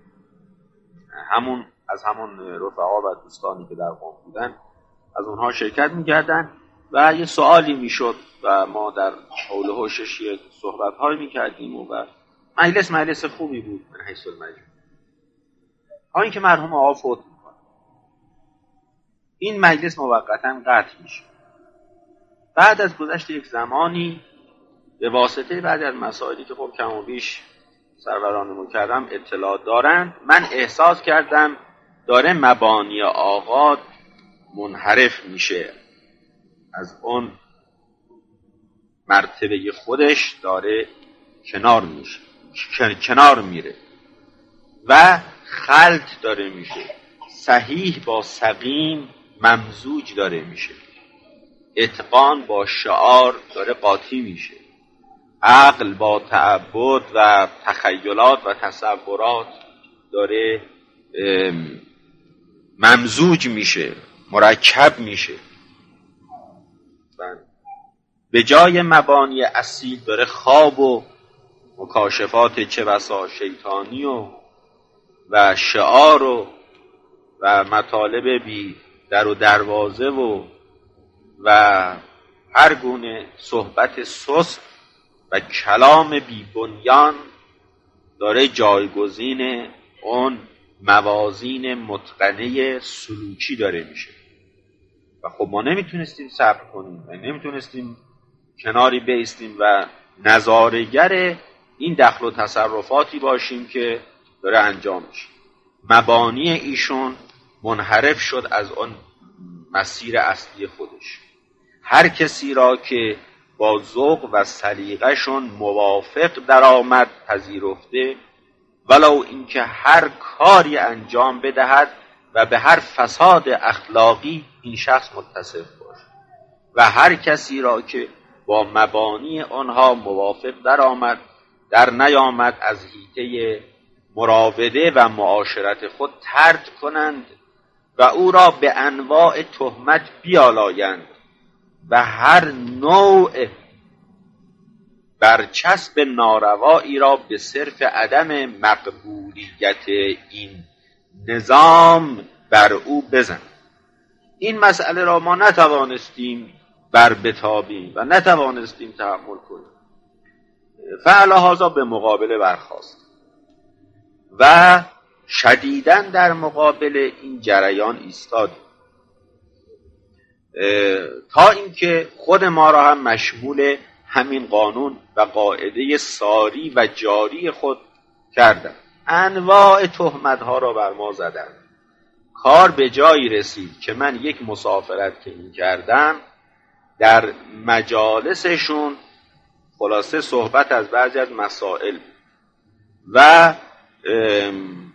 همون از همون رفقا و دوستانی که در قم بودن از اونها شرکت می کردن و یه سوالی می شد و ما در حول و حوشش یک صحبت های می کردیم و مجلس مجلس خوبی بود من حیث المجموع. تا اینکه مرحوم آقا فوت می کنه این مجلس موقتا قطع میشه. بعد از گذشت یک زمانی به واسطه بعد از مسائلی که خب کم و بیش سروران مکرم اطلاع دارند، من احساس کردم داره مبانی آقا منحرف میشه، از اون مرتبه خودش داره کنار میشه، کنار میره و خلط داره میشه، صحیح با سقیم ممزوج داره میشه، اتقان با شعار داره قاطی میشه، عقل با تعبد و تخیلات و تصورات داره ممزوج میشه، مرکب میشه. به جای مبانی اصیل داره خواب و مکاشفات چه بسا شیطانی و و شعار و و مطالب بی در و دروازه و و هر گونه صحبت سست و کلام بی بنیان داره جایگزین اون موازین متقنه سلوکی داره میشه و خب ما نمیتونستیم صبر کنیم و نمیتونستیم کناری بایستیم و نظاره‌گر این دخل و تصرفاتی باشیم که داره انجام میشه. مبانی ایشون منحرف شد از اون مسیر اصلی خودش. هر کسی را که با ذوق و سلیقه‌شون موافق درآمد پذیرفته، ولو اینکه هر کاری انجام بدهد و به هر فساد اخلاقی این شخص متصف باشه و هر کسی را که با مبانی آنها موافق درآمد در نیامد از حیطه مراوده و معاشرت خود طرد کنند و او را به انواع تهمت بیالایند و هر نوع برچسب ناروایی را به صرف عدم مقبولیت این نظام بر او بزن. این مسئله را ما نتوانستیم بر بتابیم و نتوانستیم تحمل کنیم. فعلهذا به مقابله برخاست و شدیداً در مقابل این جریان ایستادیم تا اینکه خود ما را هم مشمول همین قانون و قاعده ساری و جاری خود کردند. انواع تهمت‌ها را بر ما زدند. کار به جایی رسید که من یک مسافرت که می کردم در مجالسشون خلاصه صحبت از بعضی از مسائل و ام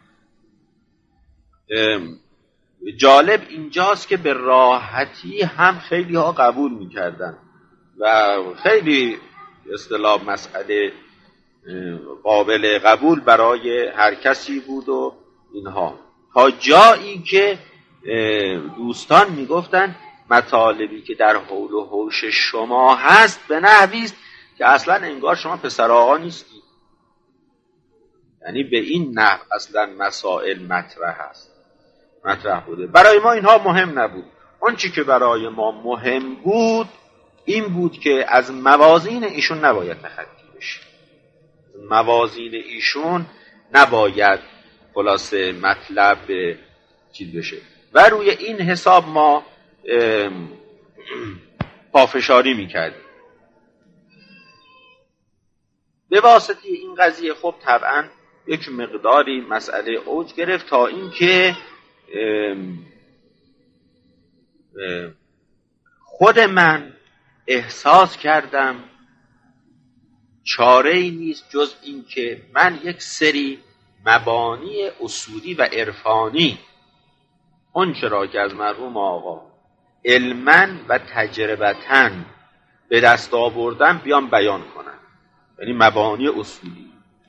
ام جالب اینجاست که به راحتی هم خیلی ها قبول می کردن و خیلی اصطلاح مسئله قابل قبول برای هر کسی بود و اینها، تا جایی که دوستان می گفتن مطالبی که در حول و حوش شما هست به نحوی است که اصلا انگار شما پسر آقا نیستی. یعنی به این نحو اصلا مسائل مطرح است مطرح بوده. برای ما اینها مهم نبود. اون چی که برای ما مهم بود این بود که از موازین ایشون نباید تخطی بشه. موازین ایشون نباید خلاصه مطلب چیز بشه و روی این حساب ما پافشاری میکردیم. به واسطه این قضیه خب طبعا یک مقداری مسئله اوج گرفت تا اینکه خود من احساس کردم چاره‌ای نیست جز این که من یک سری مبانی اصولی و عرفانی اون چرا که از مرحوم آقا علماً و تجربتاً به دست آوردم بیام بیان کنم، یعنی مبانی اصولی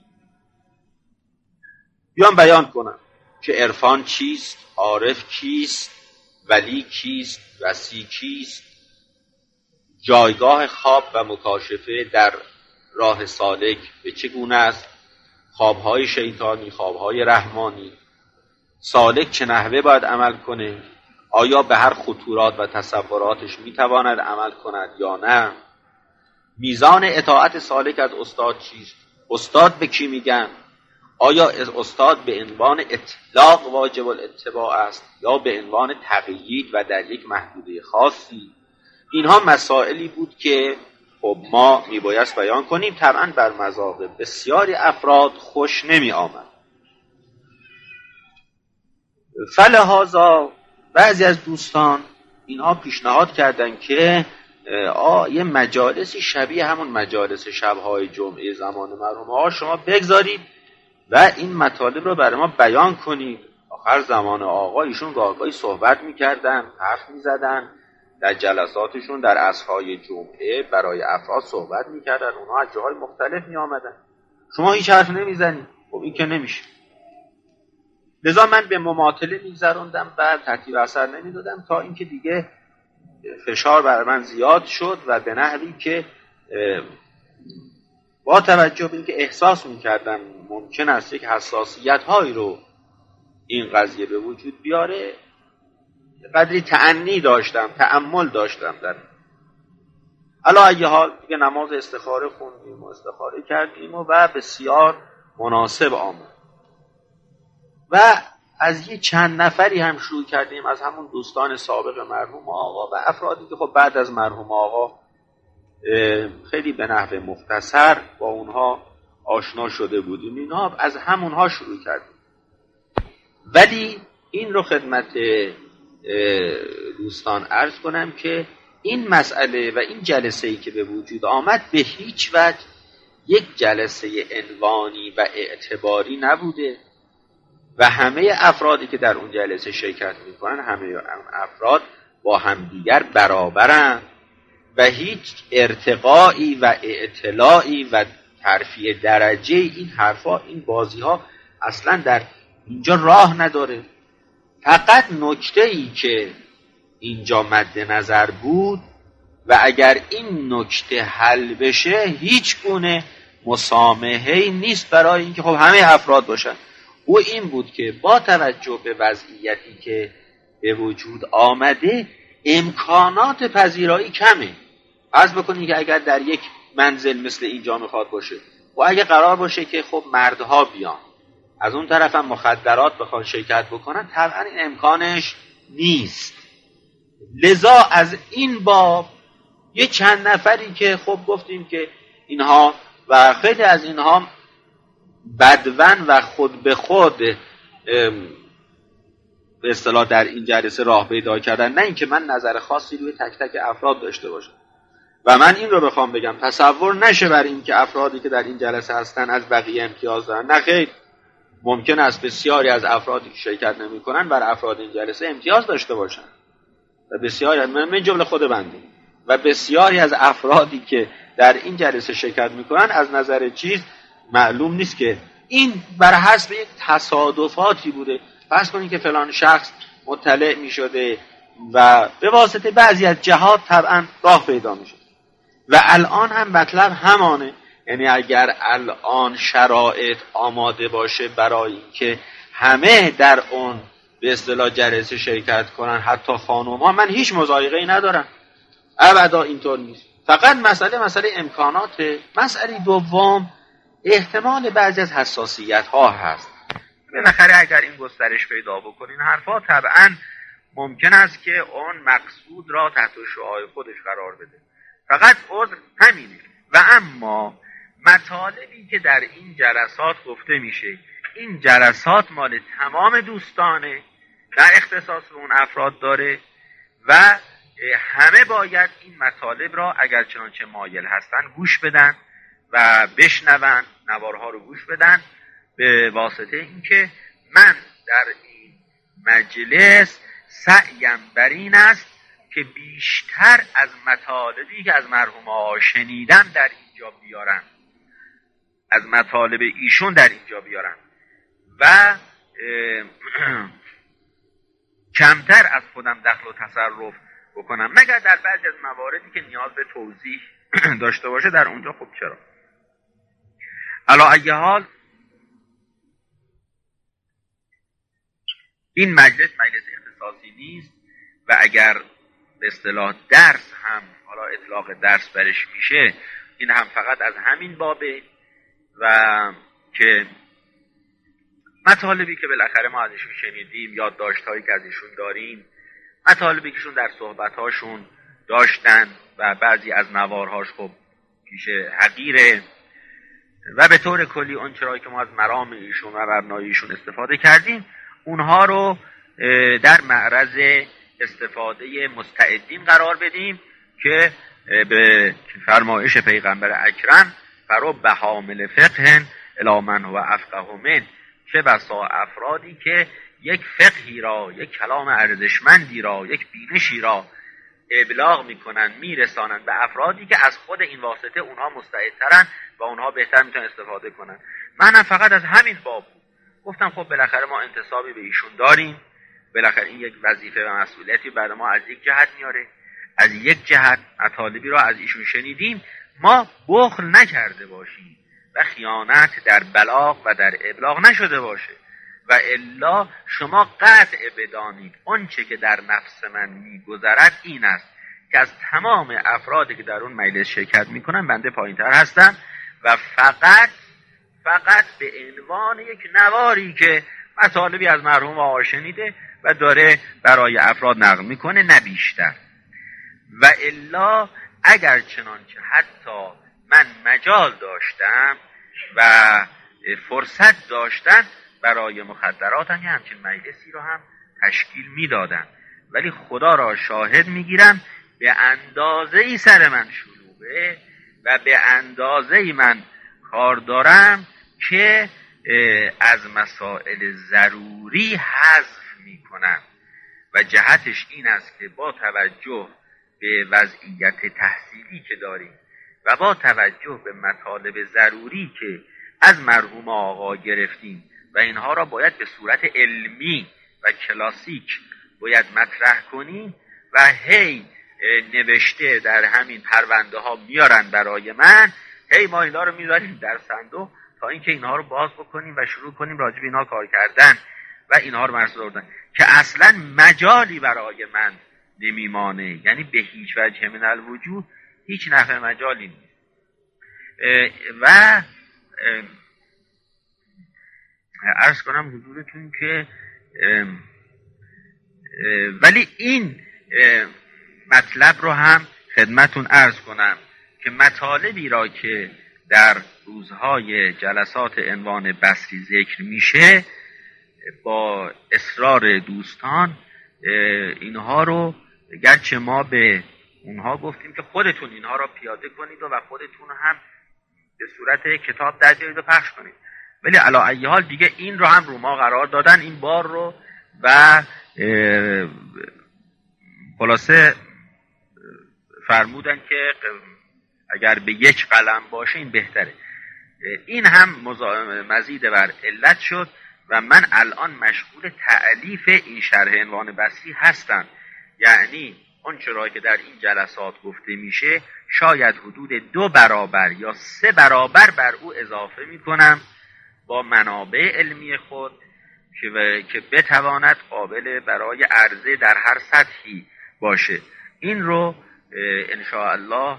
بیام بیان کنم که عرفان چیست، عارف کیست، ولی کیست، وصی کیست، جایگاه خواب و مکاشفه در راه سالک به چگونه است، خوابهای شیطانی، خوابهای رحمانی، سالک چه نحوه باید عمل کنه، آیا به هر خطورات و تصوراتش میتواند عمل کند یا نه، میزان اطاعت سالک از استاد چیست، استاد به کی میگن، آیا استاد به عنوان اطلاق واجب الاتباع است یا به عنوان تقیید و در یک محدوده خاصی. اینها مسائلی بود که خب ما میبایست بیان کنیم. طبعا بر مذاهب بسیاری افراد خوش نمی آمد، فلهذا بعضی از دوستان اینها پیشنهاد کردن که آ یه مجالسی شبیه همون مجالس شبهای جمعه زمان مرحوم آقا شما بگذارید و این مطالب رو برای ما بیان کنید. آخر زمان آقا ایشون گاهگاهی صحبت میکردن، حرف میزدن، در جلساتشون در عصرهای جمعه برای افراد صحبت میکردن، اونها از جاهای مختلف میآمدن، شما هیچ حرف نمیزنید. خب این که نمیشه. لذا من به مماطله میگذروندم و ترتیب اثر نمیدادم تا اینکه دیگه فشار بر من زیاد شد و به نحوی که با توجه به اینکه احساس میکردم ممکن است یک حساسیت هایی رو این قضیه به وجود بیاره، قدری تأنی داشتم، تأمل داشتم در علی ای حال دیگه نماز استخاره خوندیم و استخاره کردیم و, و بسیار مناسب آمد و از یه چند نفری هم شروع کردیم از همون دوستان سابق مرحوم آقا و افرادی که خب بعد از مرحوم آقا خیلی به نحو مختصر با اونها آشنا شده بودیم، اینها از همونها شروع کردیم. ولی این رو خدمت دوستان عرض کنم که این مسئله و این جلسه‌ای که به وجود آمد به هیچ وجه یک جلسه عنوانی و اعتباری نبوده و همه افرادی که در اون جلسه شرکت میکنن همه اون افراد با همدیگر برابرن و هیچ ارتقایی و اعتلاعی و ترفیع درجه این حرفا، این بازی ها اصلا در اینجا راه نداره. فقط نکته‌ای که اینجا مد نظر بود و اگر این نکته حل بشه هیچ گونه مسامحه‌ای نیست برای اینکه خب همه افراد باشن، او این بود که با توجه به وضعیتی که به وجود آمده امکانات پذیرایی کمه. عرض بکنید که اگر در یک منزل مثل اینجا میخواد باشه و اگه قرار باشه که خب مردها بیان از اون طرف هم مخدرات بخوان شرکت بکنن، طبعا این امکانش نیست. لذا از این باب یه چند نفری که خب گفتیم که اینها و خیلی از اینها بدون و خود به خود به اصطلاح در این جلسه راه پیدا کردن، نه اینکه من نظر خاصی روی تک تک افراد داشته باشم و من این رو بخوام بگم تصور نشه بر این که افرادی که در این جلسه هستن از بقیه امتیاز دارن، نه خیر، ممکن است بسیاری از افرادی که شرکت نمی کنن بر افراد این جلسه امتیاز داشته باشن و بسیاری من جمله خود بنده و بسیاری از افرادی که در این جلسه شرکت می کنن از نظر چیز معلوم نیست که این بر حسب یک تصادفاتی بوده. فرض کنید که فلان شخص مطلع می شده و به واسطه بعضی از جهات طبعا راه پیدا می شده و الان هم مطلب همانه، یعنی اگر الان شرایط آماده باشه برای اینکه همه در اون به اصطلاح جلسه شرکت کنن، حتی خانم ها، من هیچ مضایقه‌ای ندارم، ابدا اینطور نیست. فقط مسئله مسئله امکانات. مسئله دوم احتمال بعضی از حساسیت ها هست. بالاخره اگر این گسترش پیدا بکنین حرفا طبعا ممکن است که اون مقصود را تحت شعاع خودش قرار بده. فقط عذر همینه. و اما مطالبی که در این جلسات گفته میشه، این جلسات مال تمام دوستانه، در اختصاص به اون افراد داره و همه باید این مطالب را اگر چنانچه مایل هستن گوش بدن و بشنون، نوارها رو گوش بدن، به واسطه اینکه من در این مجلس سعیم بر این است که بیشتر از مطالبی که از مرحوم ها شنیدم در اینجا بیارم، از مطالب ایشون در اینجا بیارم و کمتر از خودم دخل و تصرف بکنم، مگر در بعضی از مواردی که نیاز به توضیح داشته باشه در اونجا. خب چرا؟ علی ای حال این مجلس مجلس اختصاصی نیست و اگر به اصطلاح درس هم حالا اطلاق درس برش میشه، این هم فقط از همین بابه و که مطالبی که بالاخره ما ازشون شنیدیم، یادداشت‌هایی که از ایشون داریم، مطالبی که ایشون در صحبت‌هاشون داشتن و بعضی از نوارهاش خب پیش حقیره و به طور کلی اون چرایی که ما از مرام ایشون و برنای ایشون استفاده کردیم، اونها رو در معرض استفاده مستعدین قرار بدیم که به فرمایش پیغمبر اکرم فرب حامل فقه الی من هو افقه من، چه بسا افرادی که یک فقهی را، یک کلام ارزشمندی را، یک بینشی را ابلاغ میکنن، میرسانن به افرادی که از خود این واسطه اونها مستعدترن و اونها بهتر میتونن استفاده کنن. منم فقط از همین باب گفتم خب بالاخره ما انتسابی به ایشون داریم، بالاخره این یک وظیفه و مسئولیتی بعد ما از یک جهت میاره، از یک جهت مطالبی را از ایشون شنیدیم، ما بخل نکرده باشیم و خیانت در بلاغ و در ابلاغ نشده باشه و الا شما قطع بدانید آنچه که در نفس من میگذرد این است که از تمام افرادی که در اون مجلس شرکت میکنن بنده پایینتر هستم و فقط فقط به عنوان یک نواری که مطالبی از مرحوم آقا شنیده و داره برای افراد نقل میکنه، نه بیشتر. و الا اگر چنانچه حتی من مجال داشتم و فرصت داشتم برای مخدراتم یه همچین مجلسی رو هم تشکیل میدادم، ولی خدا را شاهد میگیرم به اندازه‌ای سر من شلوغه و به اندازه‌ای من کار دارم که از مسائل ضروری حذف میکنم و جهتش این است که با توجه به وضعیت تحصیلی که داریم و با توجه به مطالب ضروری که از مرحوم آقا گرفتیم و اینها را باید به صورت علمی و کلاسیک باید مطرح کنیم و هی نوشته در همین پرونده ها میارن برای من، هی ما اینا رو میذاریم در صندوق تا اینکه اینها رو باز بکنیم و شروع کنیم راجع به اینها کار کردن و اینها رو مرسوم آوردن که اصلا مجالی برای من نمیمانه، یعنی به هیچ وجه من الوجود هیچ نفع مجالی نیست. و عرض کنم حضورتون که ولی این مطلب رو هم خدمتون عرض کنم که مطالبی را که در روزهای جلسات عنوان بصری ذکر میشه با اصرار دوستان اینها رو، گرچه ما به اونها گفتیم که خودتون اینها را پیاده کنید و خودتون هم به صورت کتاب در بیارید و پخش کنید، ولی علی ای حال دیگه این رو هم رو ما قرار دادن این بار رو و خلاصه فرمودن که اگر به یک قلم باشه این بهتره. این هم مزید بر علت شد و من الان مشغول تألیف این شرح عنوان بصری هستم، یعنی اون چرایی که در این جلسات گفته میشه شاید حدود دو برابر یا سه برابر بر او اضافه میکنم با منابع علمی خود که, که بتواند قابل برای عرضه در هر سطحی باشه. این رو انشاءالله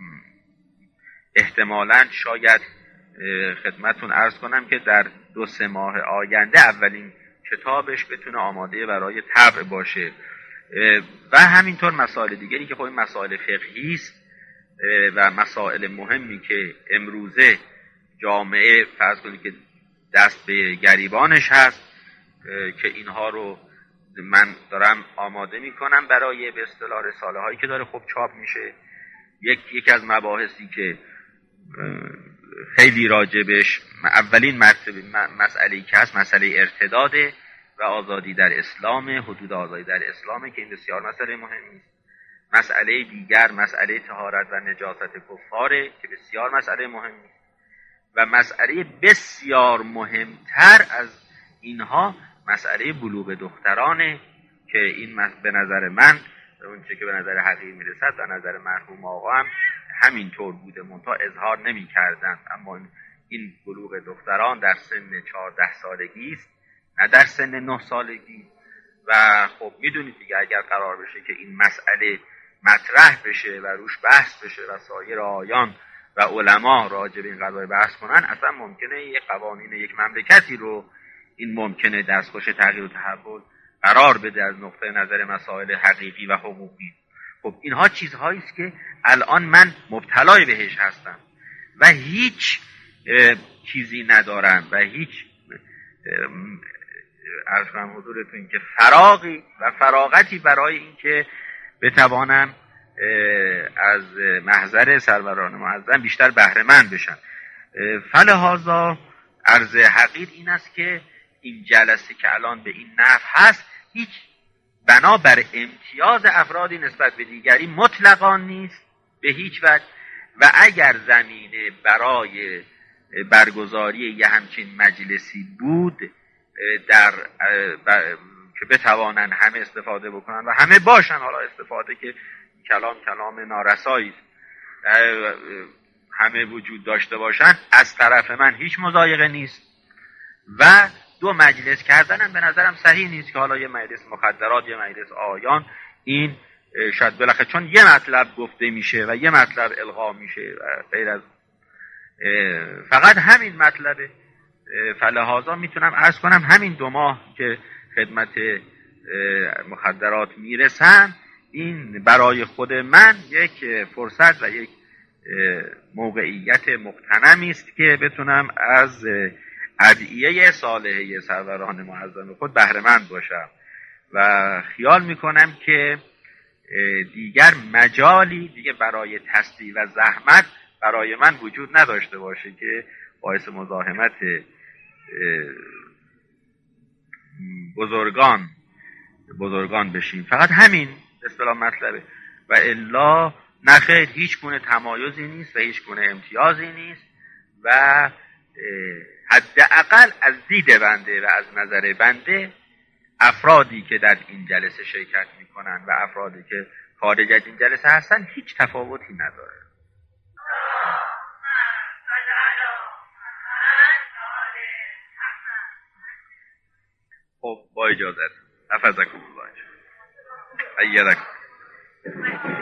احتمالاً شاید خدمتون عرض کنم که در دو سه ماه آینده اولین کتابش بتونه آماده برای طبع باشه و همینطور مسائل دیگری که خب این مسائل فقهی است و مسائل مهمی که امروزه جامعه فرض کنید که دست به گریبانش هست که اینها رو من دارم آماده میکنم برای به اصطلاح رساله هایی که داره خب چاپ میشه. یک یکی از مباحثی که خیلی راجبش اولین مرتبه مسئله‌ای که هست مسئله ارتداده و آزادی در اسلام، حدود آزادی در اسلامه که این بسیار مسئله مهمی است. مسئله دیگر مسئله طهارت و نجاست کفاره که بسیار مسئله مهمی است. و مسئله بسیار مهمتر از اینها مسئله بلوغ دخترانه که این به نظر من اون چه که به نظر حقیقی میرسد و نظر مرحوم آقا هم همینطور بوده، منتها اظهار نمی کردن. اما این بلوغ دختران در سن چهارده سالگی است نه در سن نه سالگی. و خب میدونید دیگه اگر قرار بشه که این مسئله مطرح بشه و روش بحث بشه و سایر آیان و علما راجع به این قضیه بحث کنن، اصلا ممکنه یک قوانین یک مملکتی رو این ممکنه دستخوش تغییر و تحول قرار بده از نقطه نظر مسائل حقیقی و حقوقی. خب اینها چیزهایی است که الان من مبتلای بهش هستم و هیچ چیزی ندارم و هیچ عرض کنم حضورتون که فراغی و فراغتی برای اینکه بتوانم از محضر سروران معظم بیشتر بهره مند بشن. فلهذا عرض حقیر این است که این جلسه که الان به این نحو هست هیچ بنا بر امتیاز افرادی نسبت به دیگری مطلقاً نیست به هیچ وجه. و اگر زمینه برای برگزاری یه همچین مجلسی بود در که بتوانن همه استفاده بکنن و همه باشن، حالا استفاده که کلام کلام نارسایی است، همه وجود داشته باشن، از طرف من هیچ مضایقه نیست. و دو مجلس کردنم به نظرم صحیح نیست که حالا یه مجلس مخدرات یه مجلس آیان، این شاید بالاخره چون یه مطلب گفته میشه و یه مطلب القا میشه و غیر از فقط همین مطلبه. فلهذا میتونم عرض کنم همین دو ماه که خدمت مخدرات میرسم این برای خود من یک فرصت و یک موقعیت مغتنمی است که بتونم از ادعیه صالحه سروران معظم خود بهره مند باشم و خیال میکنم که دیگر مجالی دیگه برای تصدیق و زحمت برای من وجود نداشته باشه که باعث مزاحمت بزرگان بزرگان بشیم. فقط همین اصطلاح مطلبه و الا نخیر هیچ گونه تمایزی نیست و هیچ گونه امتیازی نیست و حداقل از دید بنده و از نظر بنده افرادی که در این جلسه شرکت میکنن و افرادی که خارج از این جلسه هستن هیچ تفاوتی نداره. خب با اجازت حفظکم الله ایدکم.